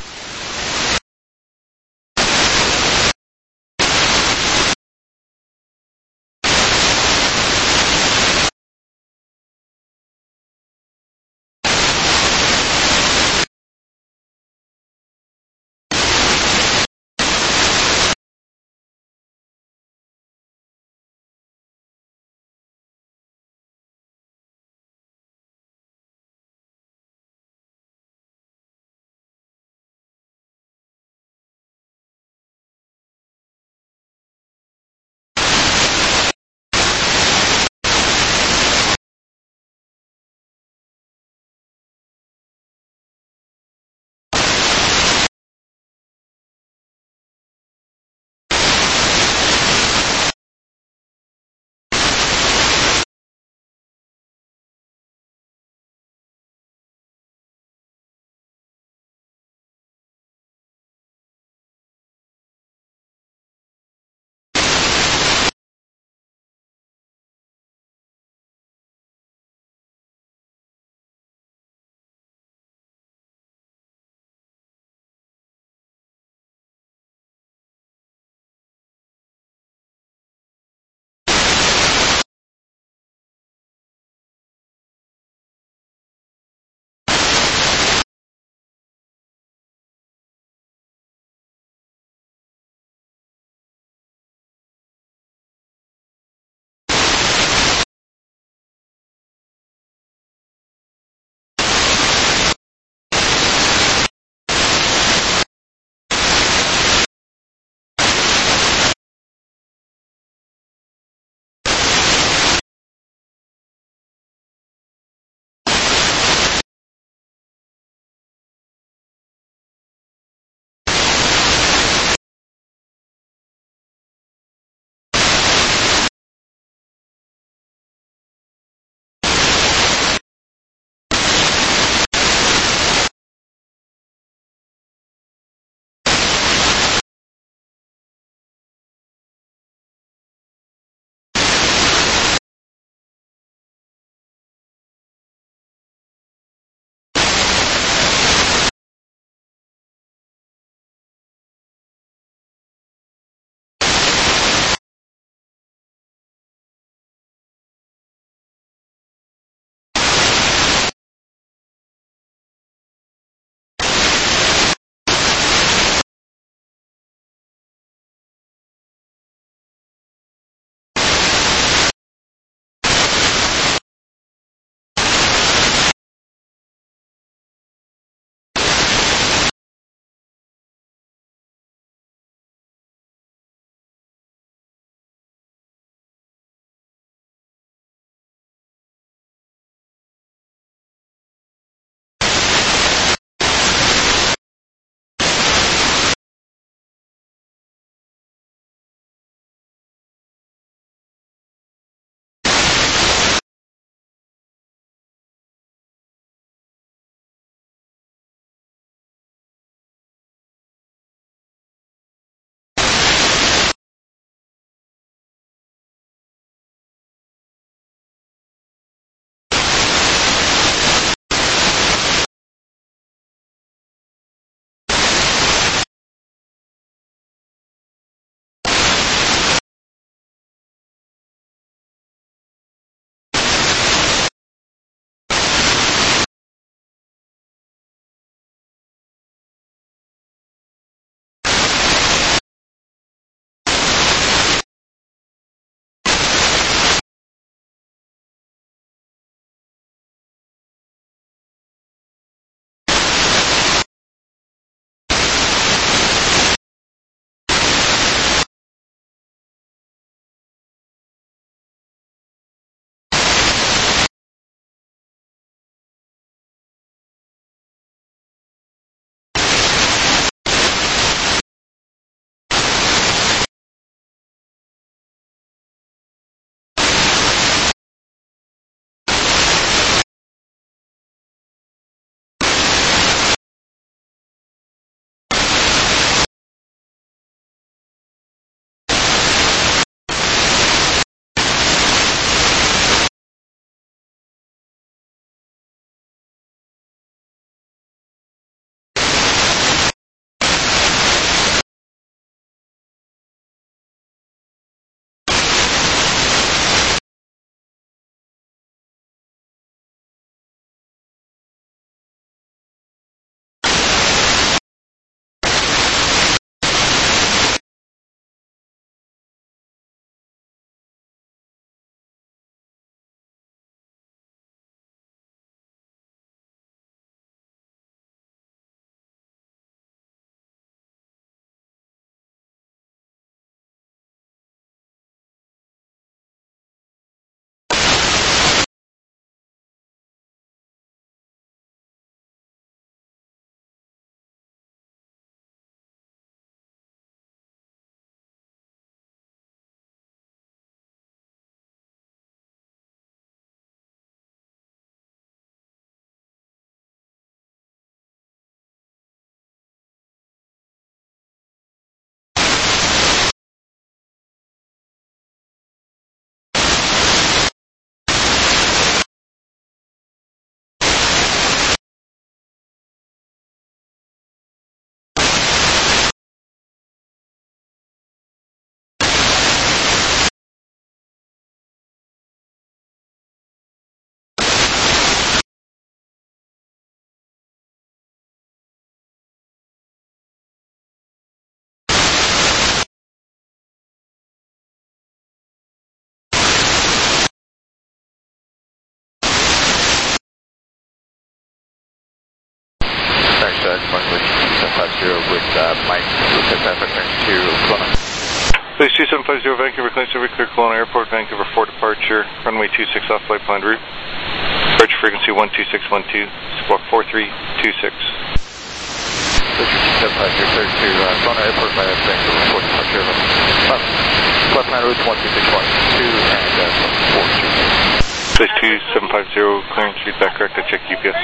Southwest, runway two seven five zero with uh, Mike, with the return to Kelowna. Base two seven five zero, Vancouver, clearance every clear Kelowna Airport, Vancouver four departure, runway two six off flight plan route. Departure frequency one two six one two, squawk four three two six. Base two seven five zero, clear to uh, Kelowna Airport by Vancouver four departure, uh, flight plan route one two six one two and uh, four two six. Base two seven five zero, clearance feedback correct, I check U P S.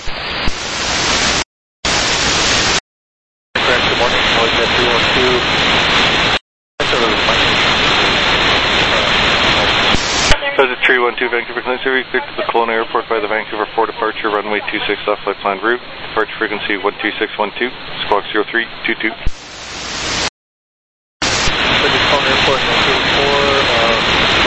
Clearance, good morning, Noise three one two. Visit three one two, Vancouver, clearance area, cleared to the Kelowna Airport by the Vancouver four departure, runway two six off flight plan route. Departure frequency one two six one two, squawk zero three two two. Visit Kelowna Airport, Vancouver four, uh,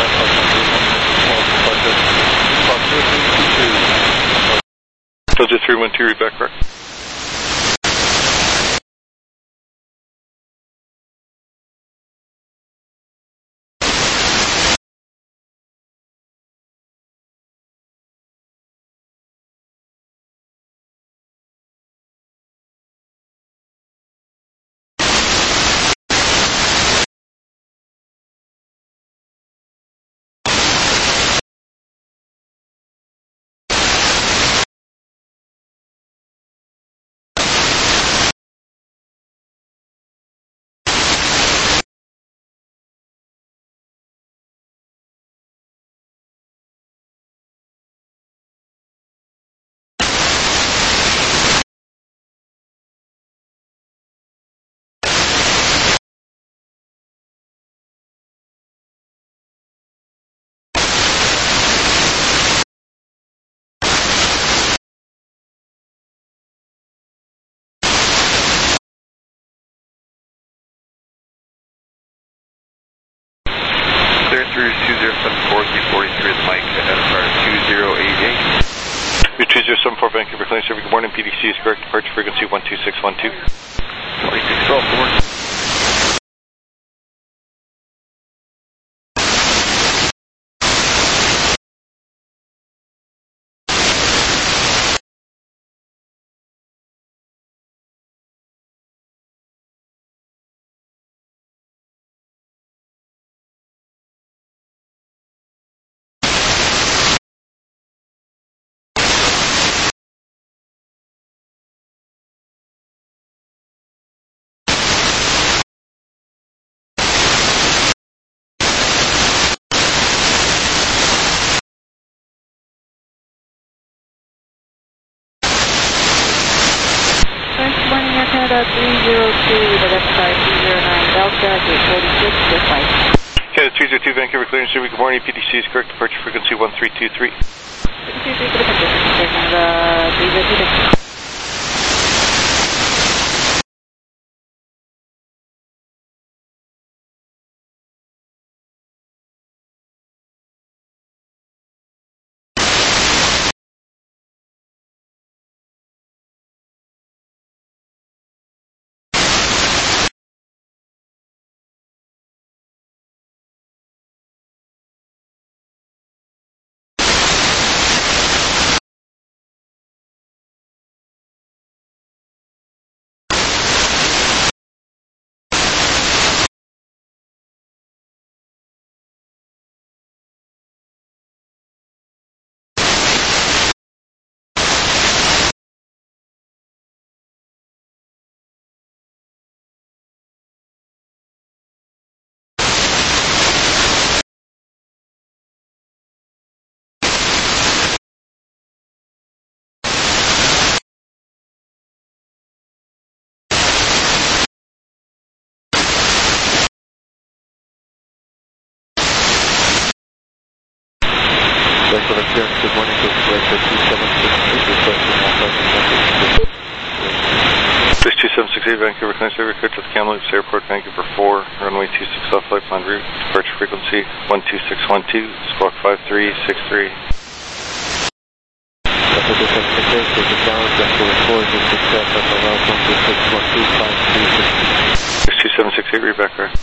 squawk zero three two two. Visit three one two, read back correct. Through two zero seven four, three forty-three with Mike, ahead of fire two zero eight eight. two zero seven four, Vancouver, clearance area, good morning, P D C is correct, departure frequency one two six one two. twenty-six twelve, good morning. Canada three zero two, the left side two zero nine Delta, gate forty-six, with Mike. Canada three zero two, Vancouver, clearance area, good morning, P D C is correct, departure frequency one three two three. three two three for the Pacific, Canada three zero two. Vancouver clearance, good morning, to Director two seven six eight, requesting all flights. Base two seven six eight, Vancouver, clearance area, cleared to the Kamloops Airport, Vancouver four, runway two six off flight plan route, departure frequency one two six one two, squawk five three six three. Vancouver seven six eight, take it down, Vancouver four, six six seven, around one two six one two, five three six three. Base two seven six eight, read back correct.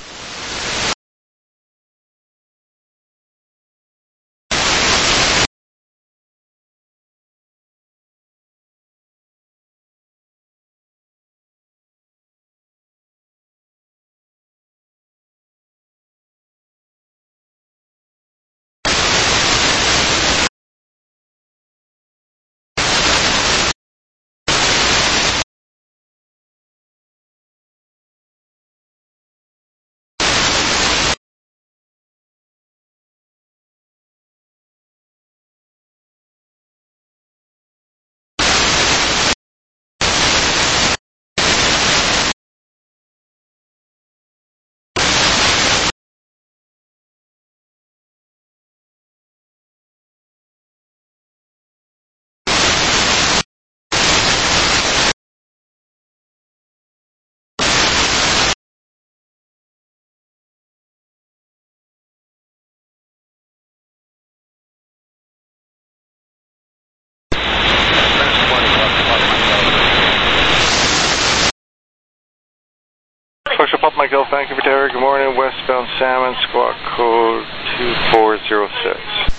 Victor, good morning, westbound Salmon, squawk code two four zero six.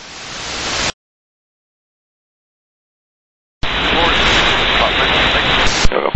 Hello.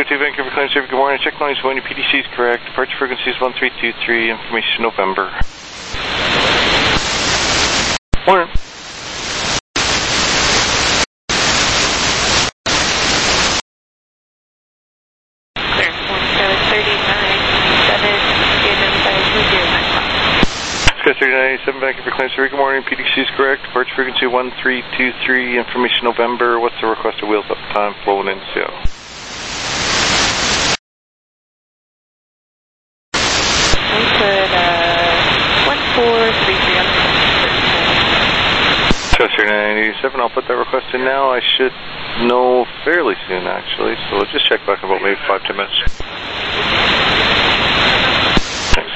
two Vancouver Clearance Service, good morning. Check noise one, your P D C is correct. Departure frequency is one three two three, information November. Morning. thirty-nine eighty-seven Vancouver Clearance Service, good morning. P D C is correct. Departure frequency one three two three, information November. What's the requested wheels up time flowing in Seattle? We put uh, one four three three on the thirty-nine eighty-seven, I'll put that request in now. I should know fairly soon, actually, so we'll just check back in about maybe five, ten minutes. Thanks.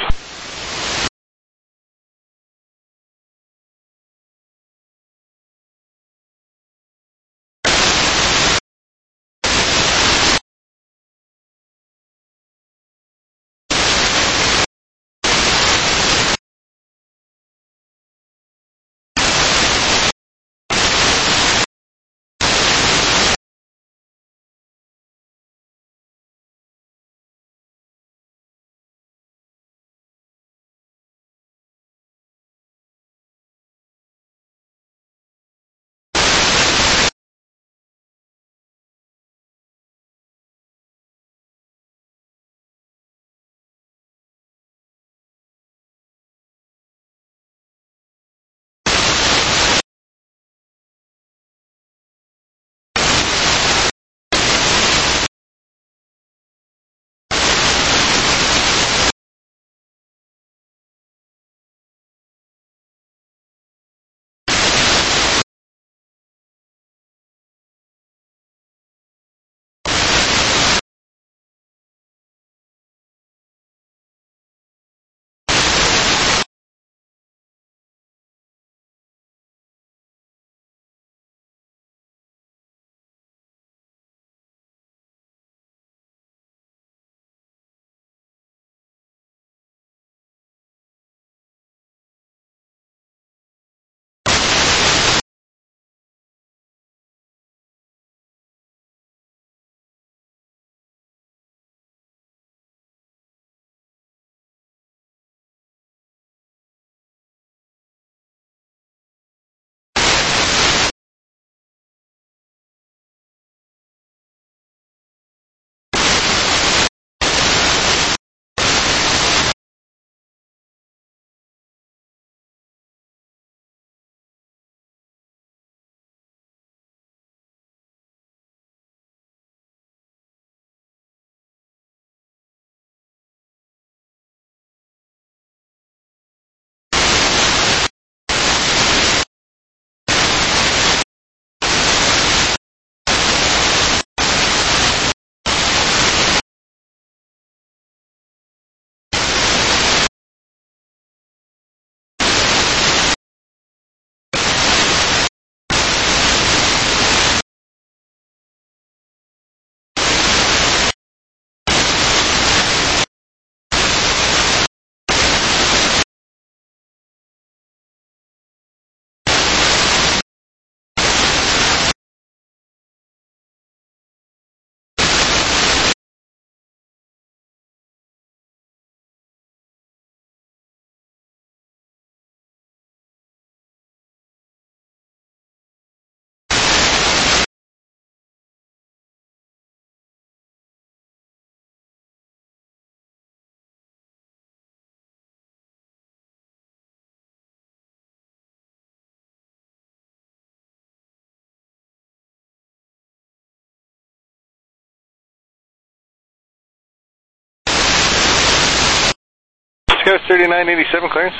Scout thirty-nine eighty-seven clearance.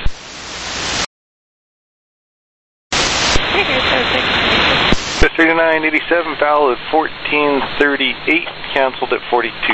thirty-nine eighty-seven, valid fourteen thirty-eight, canceled at forty-two.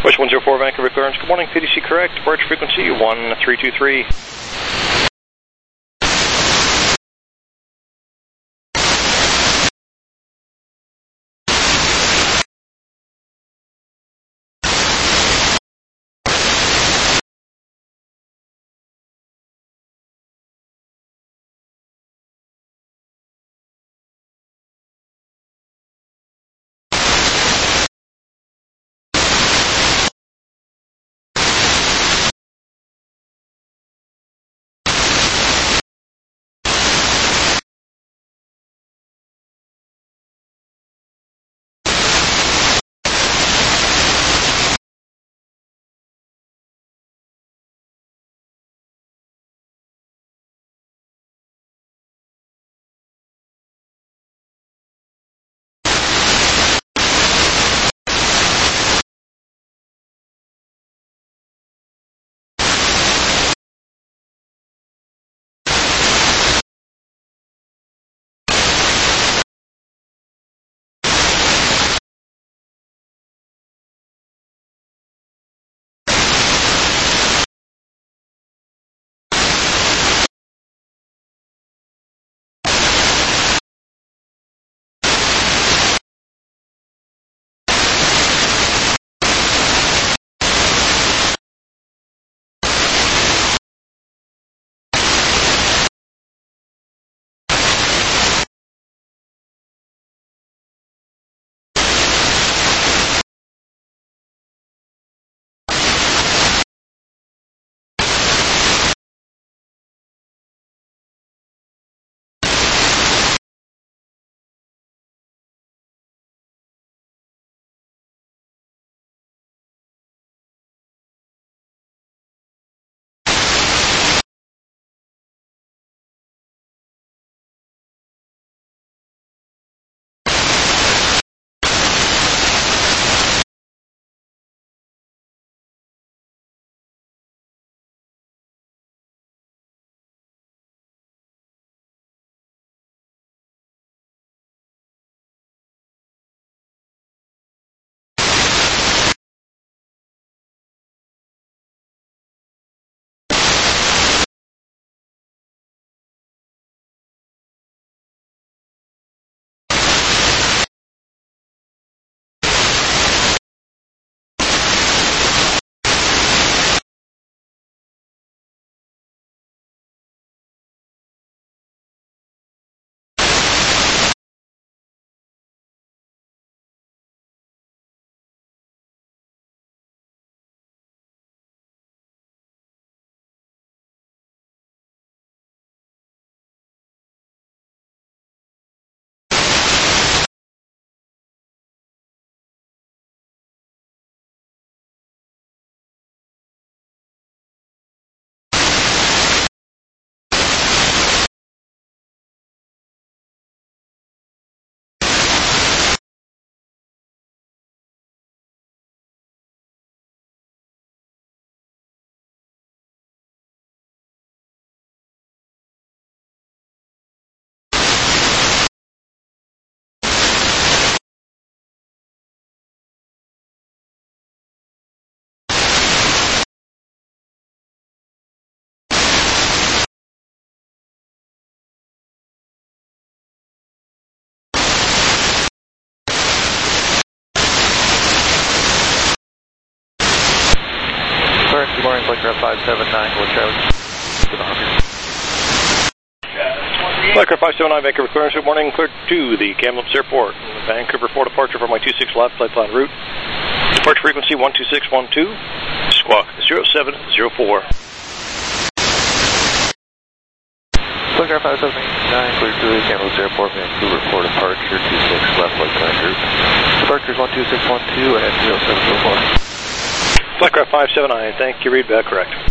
Push one zero four, Vancouver clearance. Good morning, P D C correct. Departure frequency one three two three. Good morning, Flightcraft five seven nine, Go Charlie. Good on. Flightcraft five seven nine, Vancouver clearance. Good morning, cleared to the Kamloops Airport. Vancouver for departure from my two six left, flight plan route. Departure frequency one two six one two, squawk zero seven zero four. Flightcraft five seven nine, cleared to the Kamloops Airport, Vancouver for departure two six left, flight plan route. Departure is one two six one two and zero seven zero four. Flightcraft five seven nine, thank you, read back correct.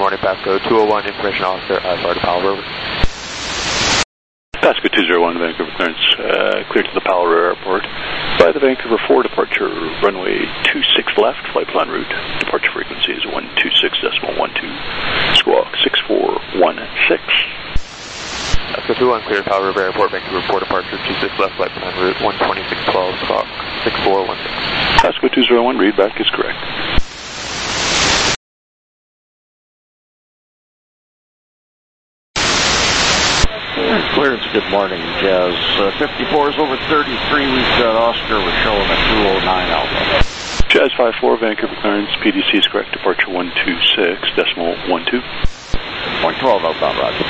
morning, Pasco two oh one, information officer, uh, sorry to Powell River. Pasco two oh one, Vancouver clearance, uh, clear to the Powell River Airport. By the Vancouver four departure, runway two six left, flight plan route. Departure frequency is one two six point one two, squawk six four one six. Pasco two oh one, clear to Powell River Airport, Vancouver four departure, two six left, flight plan route, one twenty-six twelve, squawk six four one six. Pasco two oh one, readback is correct. Clearance, good morning, Jazz. Uh, fifty-four is over thirty-three. We've got Oscar. We're showing at two oh nine Alpha. Jazz five four, Vancouver clearance, P D C is correct, departure one two six, decimal one two. Point twelve outbound, roger.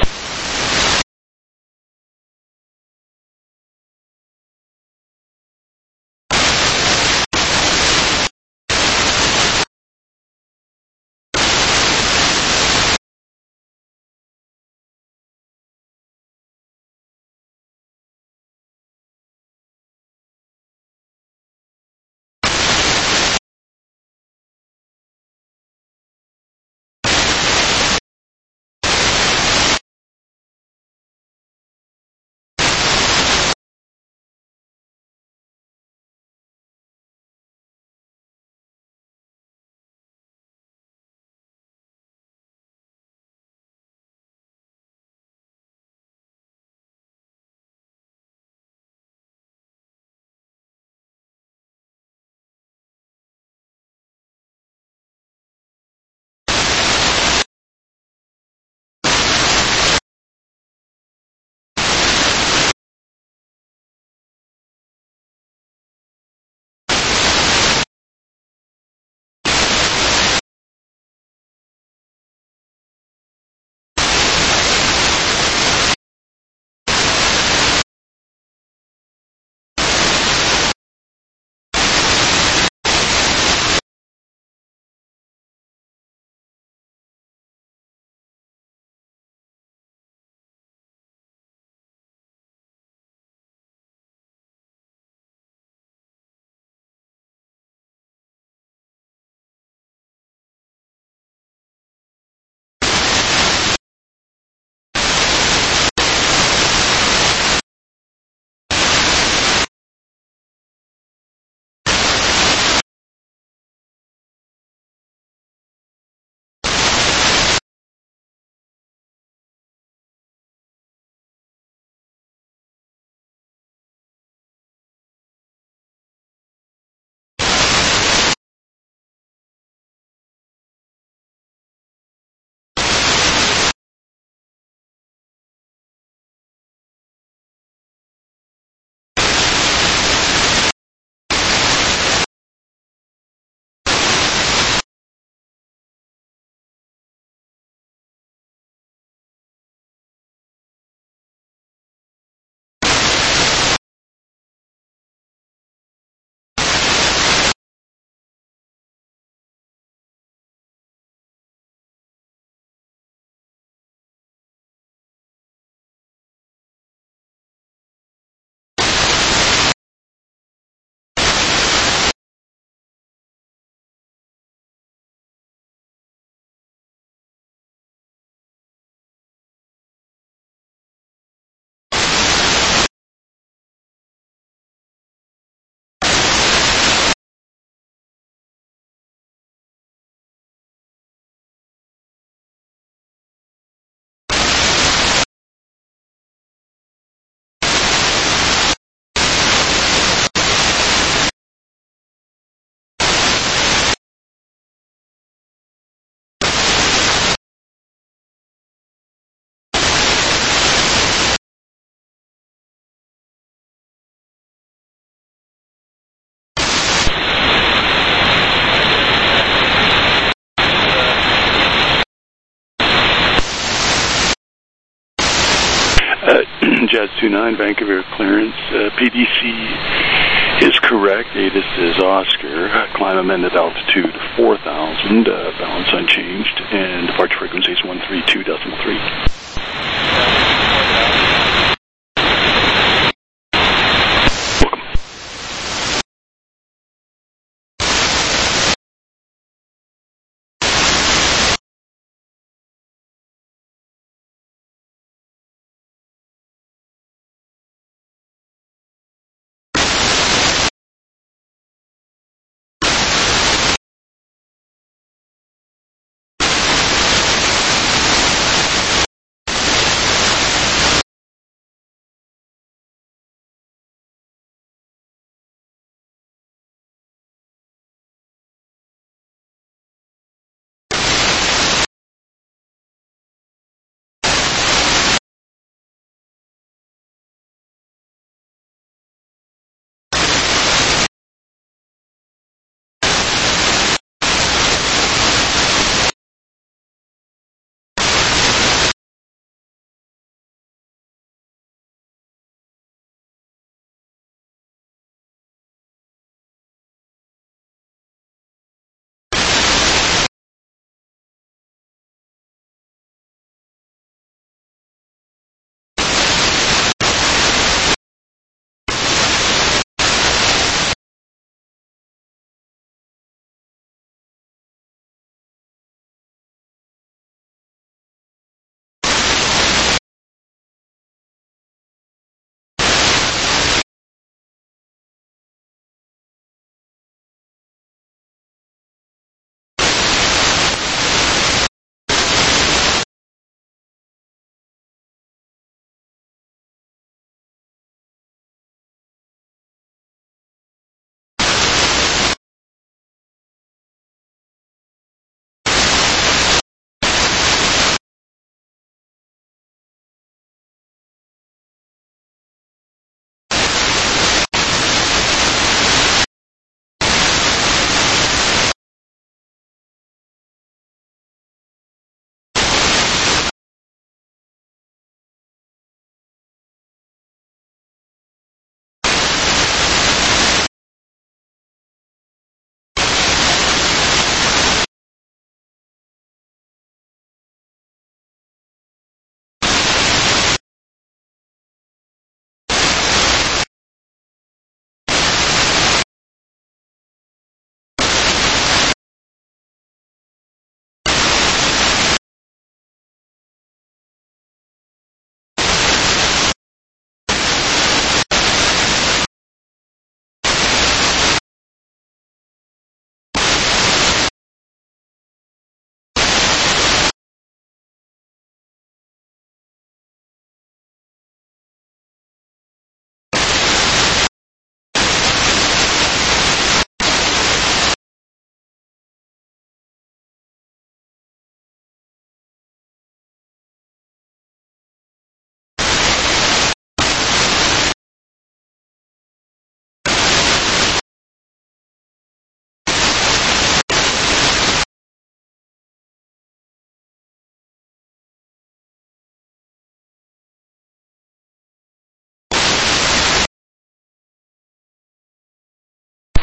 Jazz two nine, Vancouver clearance. Uh, P D C is correct. ATIS is Oscar. Climb amended altitude four thousand. Uh, balance unchanged. And departure frequency is one three two decimal three.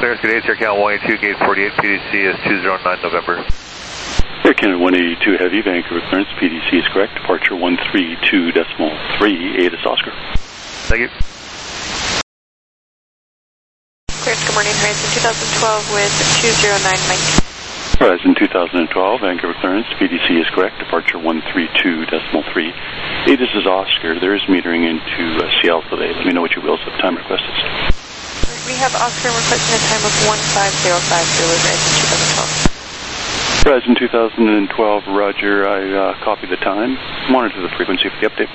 clearance, good day, Air Canada one eighty-two, gate forty-eight, P D C is two zero nine November. Air Canada one eighty-two Heavy, Vancouver clearance, P D C is correct, departure one three two decimal three, A to Oscar. Thank you. Clearance, good morning, Horizon twenty twelve with two zero nine Mike. Horizon twenty twelve, Vancouver clearance, P D C is correct, departure one three two decimal three. A, this is Oscar, there is metering into uh, Seattle today. Let me know what your wheels up time request is. We have Oscar requesting a time of one five zero five zero with Horizon twenty twelve. Horizon twenty twelve, roger, I uh, copy the time. Monitor the frequency for the update.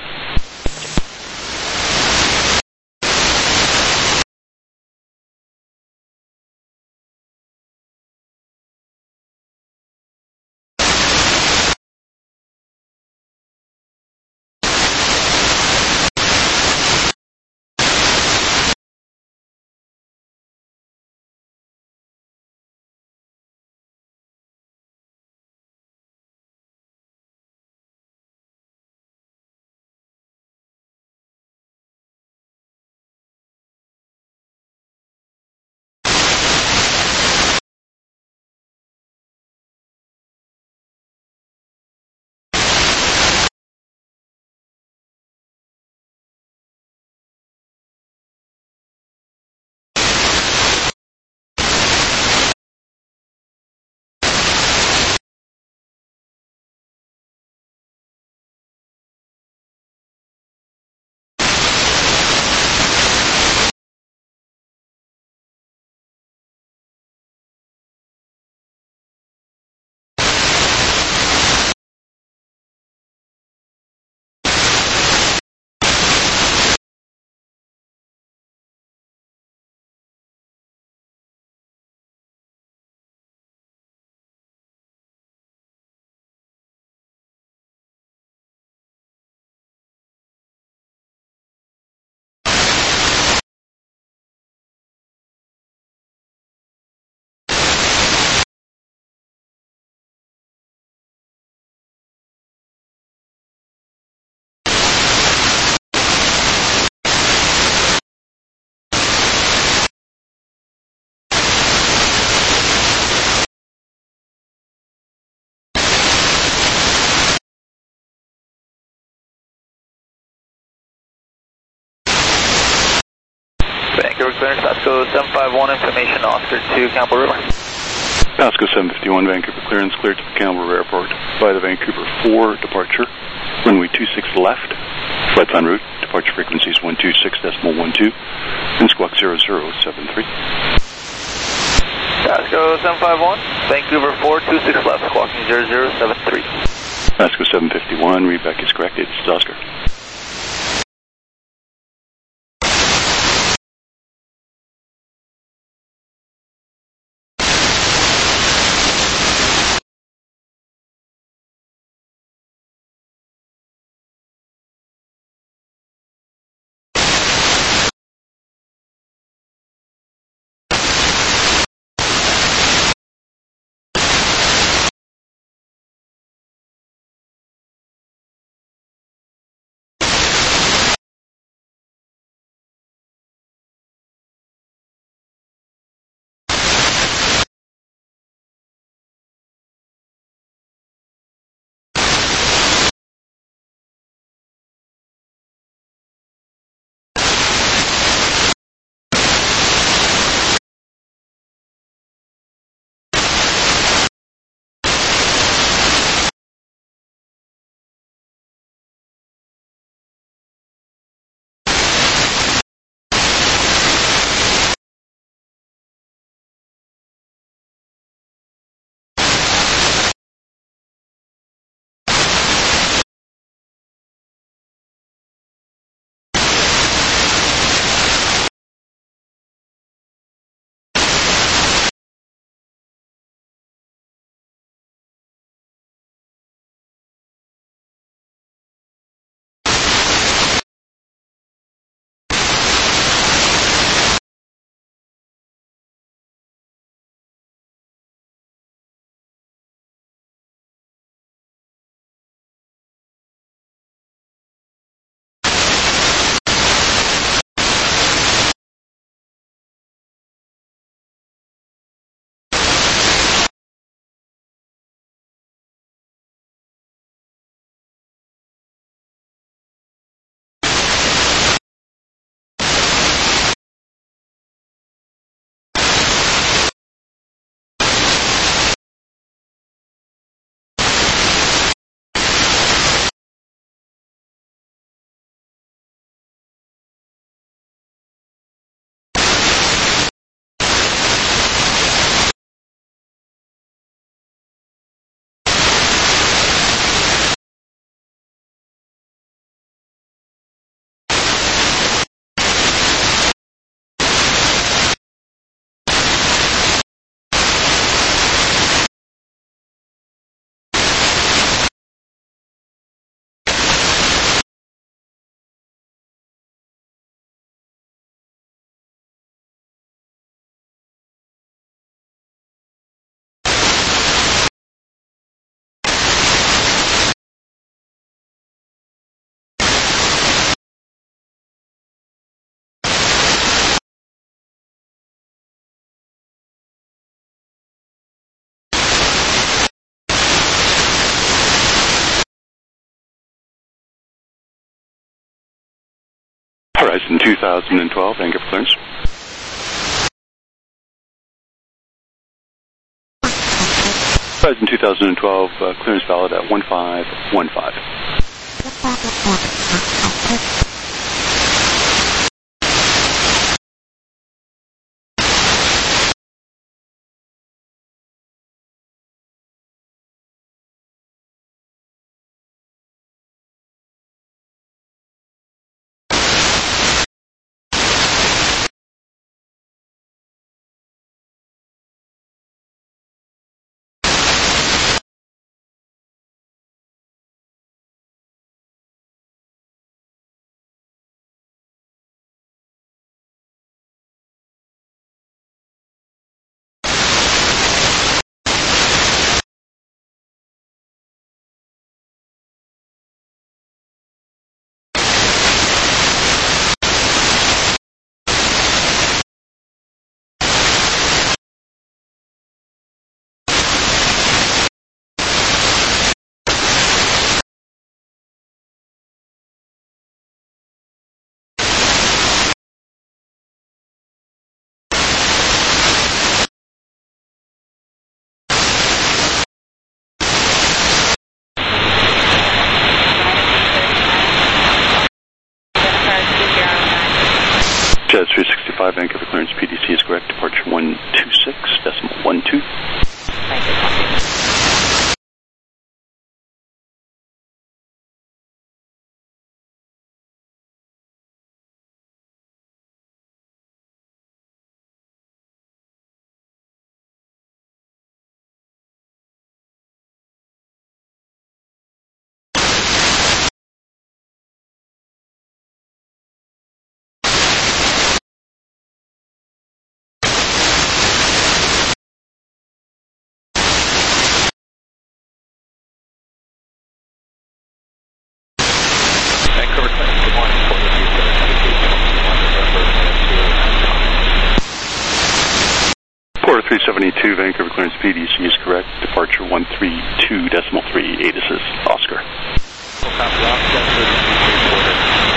Vancouver clearance, Pasco seven five one, information Oscar to Campbell River. Pasco seven fifty-one, Vancouver clearance, cleared to Campbell Airport by the Vancouver four departure, runway two six left, flight plan route, departure frequencies one two six decimal one two, and squawk zero zero seven three. Pasco seven five one, Vancouver four two six left, squawking zero zero seven three. Pasco seven fifty-one, readback is correct, it's Oscar. Horizon two thousand twelve, Vancouver clearance. Horizon two thousand twelve, uh, clearance valid at one five one five. Jazz three sixty-five, Vancouver clearance, P D C is correct, departure one two six decimal one two. Vancouver clearance, good morning. Porter three seventy-two, Vancouver clearance, P D C is correct, departure one three two decimal three, A D S is Oscar. Copy, Oscar.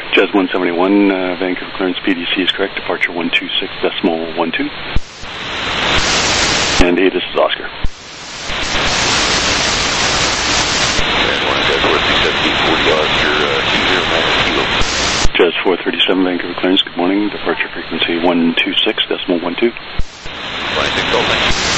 Jazz one seventy-one, uh, Vancouver clearance P D C is correct, departure one two six decimal one two. And A, this is Oscar. Jazz four thirty-seven, Vancouver clearance, good morning, departure frequency one two six decimal one two. twenty-six, Gold, thank you.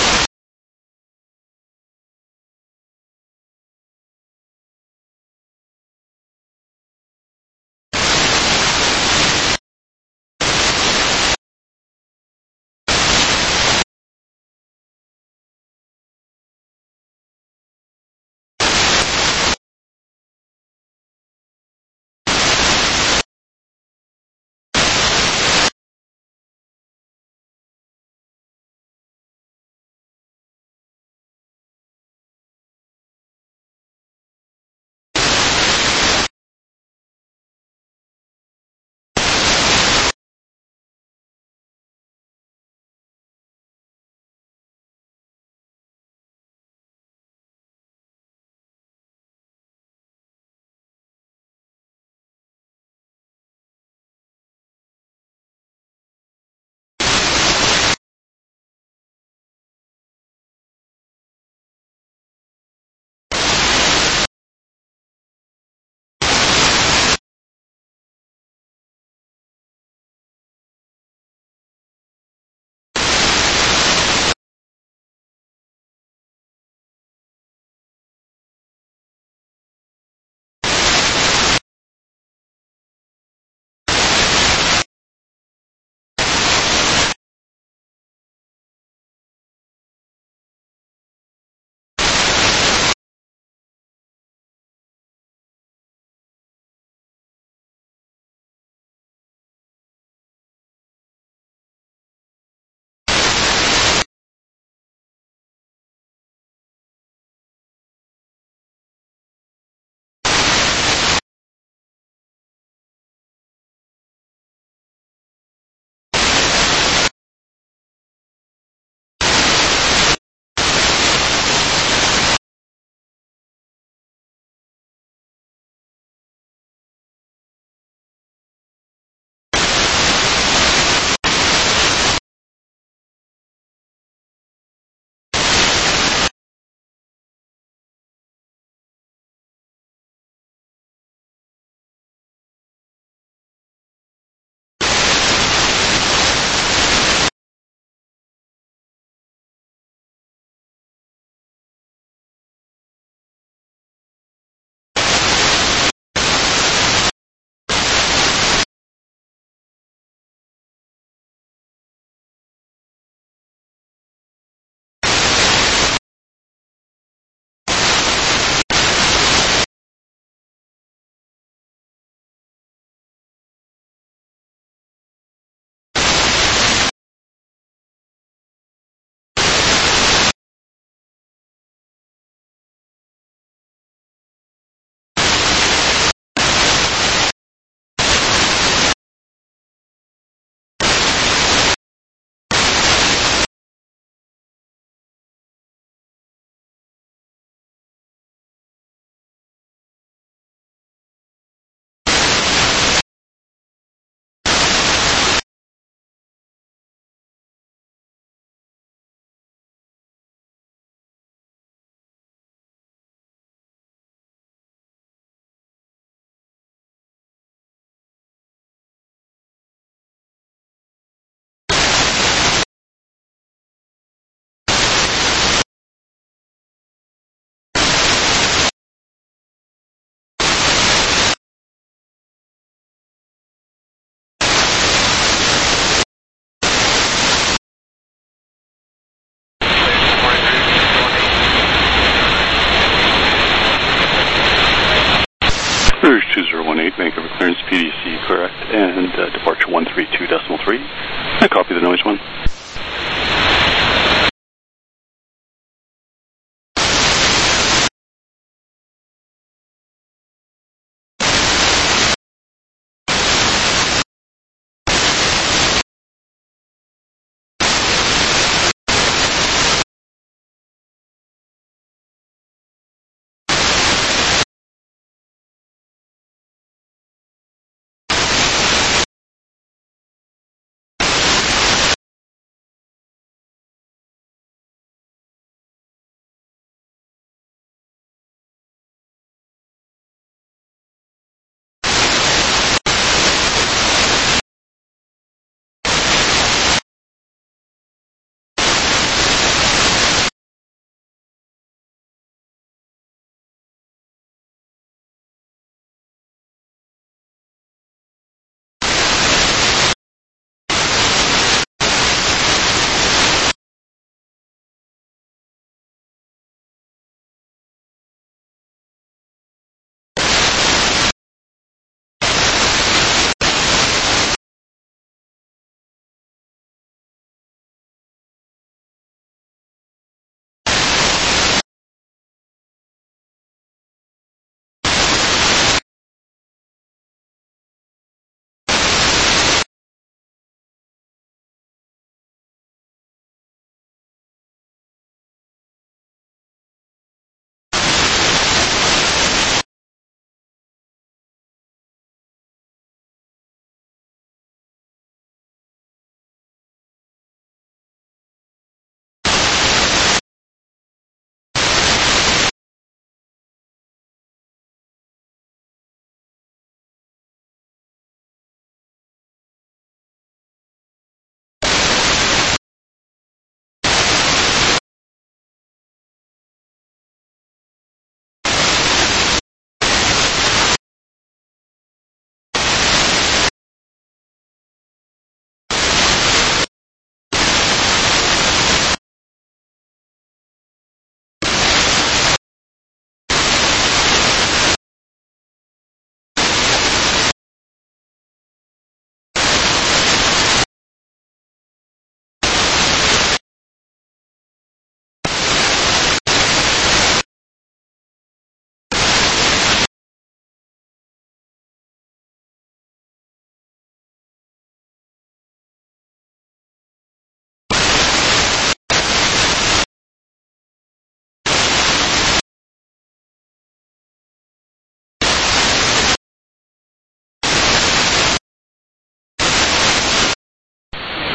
two zero one eight, Vancouver clearance P D C correct, and uh, departure one three two decimal three. I copy the noise one.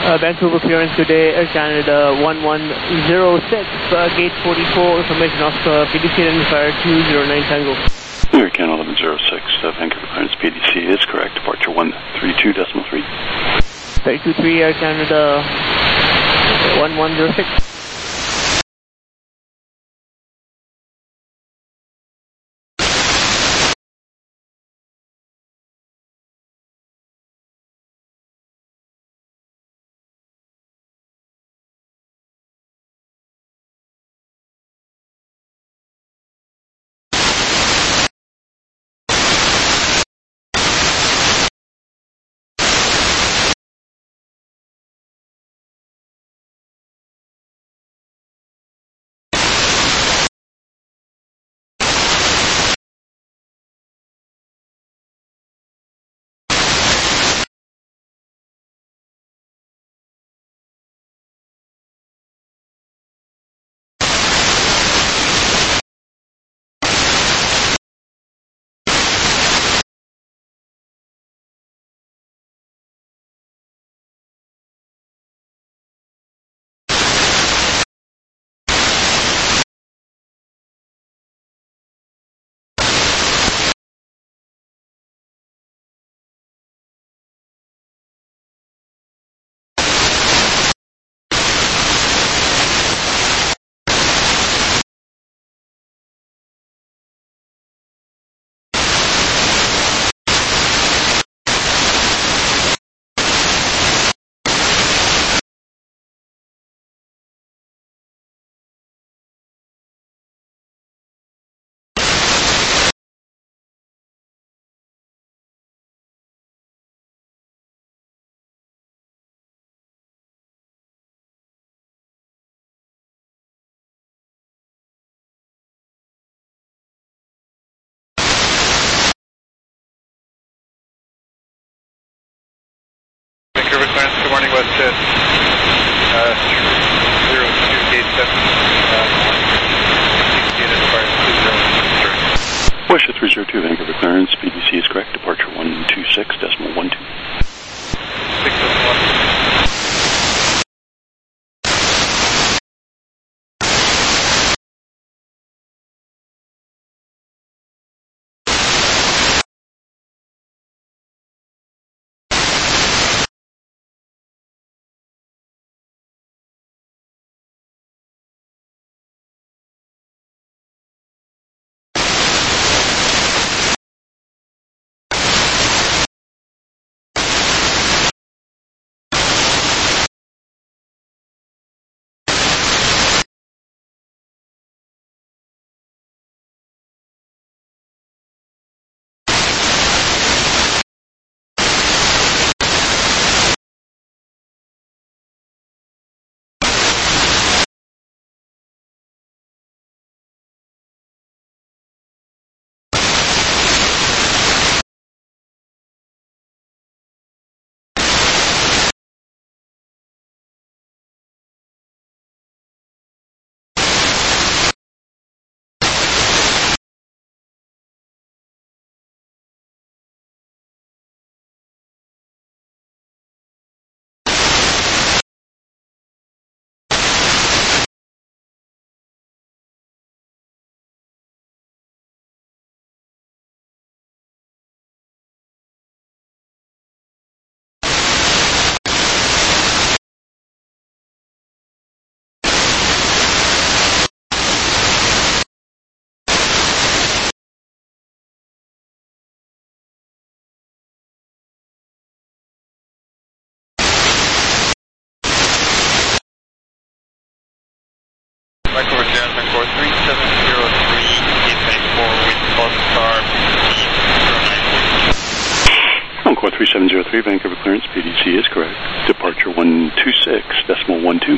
Uh, Vancouver clearance, good day, Air Canada one one zero six, uh, gate forty-four, information Oscar, P D C identifier two zero nine Tango. Air Canada eleven zero six, uh, Vancouver clearance, P D C is correct, departure one three two decimal three. three two three, Air Canada one one zero six. Vancouver clearance, good morning, West Jet. Uh, zero two gate seven. West Jet three zero two, Vancouver clearance, P D C is correct, departure one two six decimal one two. six decimal one. Vancouver clearance, Vancouver three seven zero three, gate ninety-four with Oscar, zero nine. Encore three seven zero three, Vancouver clearance, P D C is correct, departure one two six decimal one two.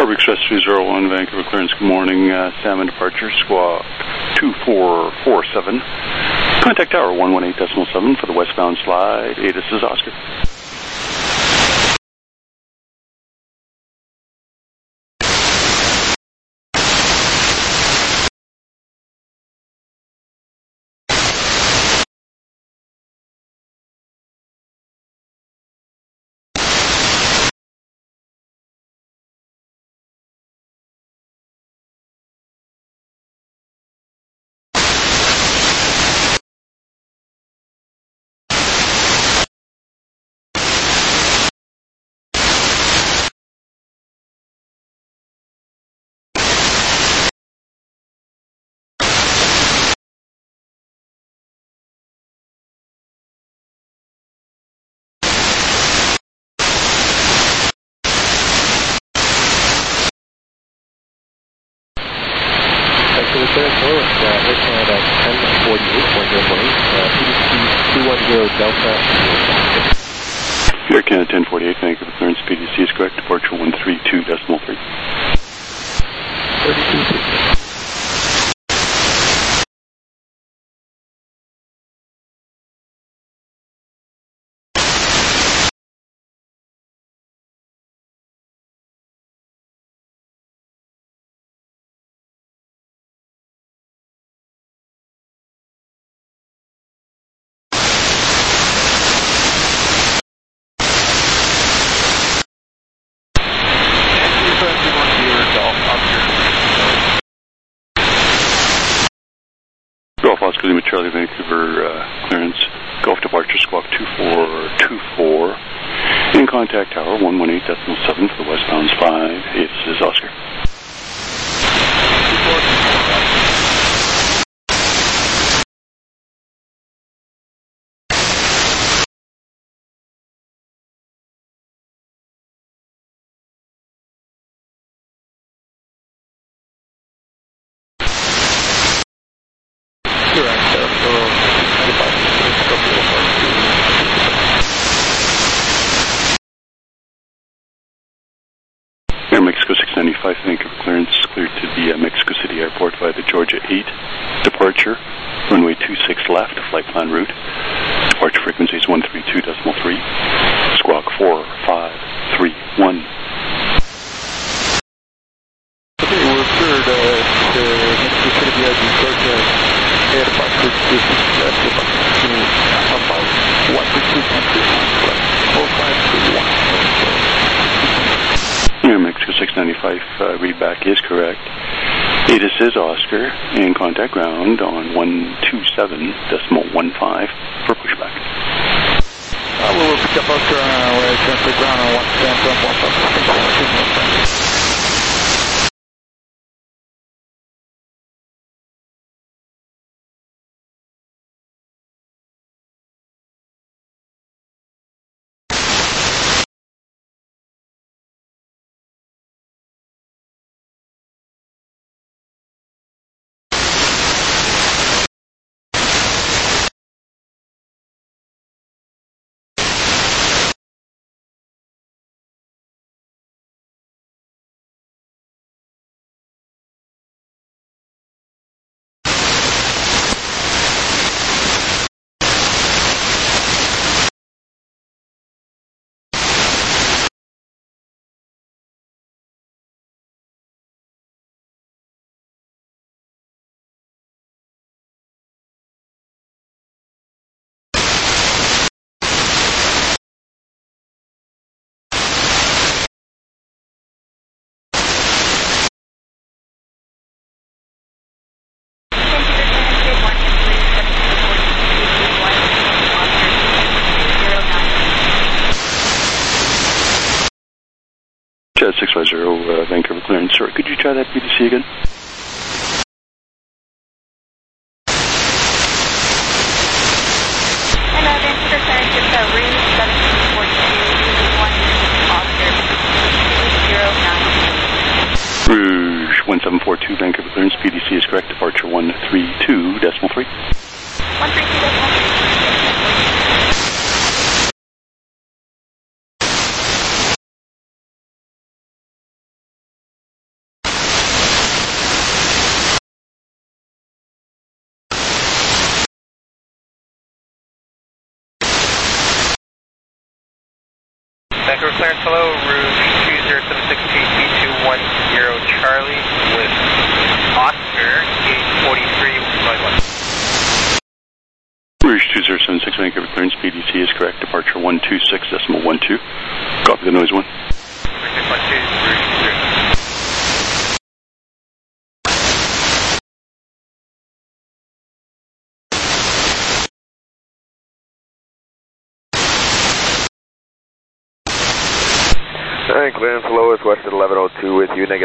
Air Express two zero one, Vancouver clearance, good morning. Uh, Salmon departure, squawk two four four seven. Contact tower one one eight decimal seven for the westbound slide. A T I S is Oscar. Air Canada ten forty-eight, Vancouver clearance, P D C is correct, departure one three two decimal three. thirty-two. Golf Oscar Lima Charlie, Vancouver uh, clearance, Golf departure squawk two four two four. In contact tower one one eight decimal seven for the westbound slide. A T I S is Oscar. Air Mexico six ninety-five, Vancouver clearance, cleared to the uh, Mexico City Airport via the Georgia eight departure, runway two six left, flight plan route. Departure frequency is one three two decimal three, squawk four five three one. Okay, we're cleared uh, to Mexico City via the Georgia air departure two six left, about one two two four five three one. Air Mexico six ninety-five, uh, readback is correct. A T I S is Oscar, and contact ground on one two seven decimal one five for pushback. Uh, we will pick up Oscar on our way to ground on one seven one five. Jet six five zero, uh, Vancouver clearance. Sorry, could you try that P D C again? Hello, Vancouver clearance, it's a route seventeen forty-two, one Oscar, zero nine. Rouge one seven four two, Vancouver clearance, P D C is correct, departure one three two decimal three. one three two decimal three. Vancouver clearance, hello, route two zero seven six T T two one zero Charlie with Oscar, gate forty-three, flight one. Rouge two zero seven six, Vancouver clearance, P D C is correct, departure one two six decimal one two. Copy the noise one. six one two, Rouge two zero. Alright, clearance, hello, it's Western eleven oh two with you, negative.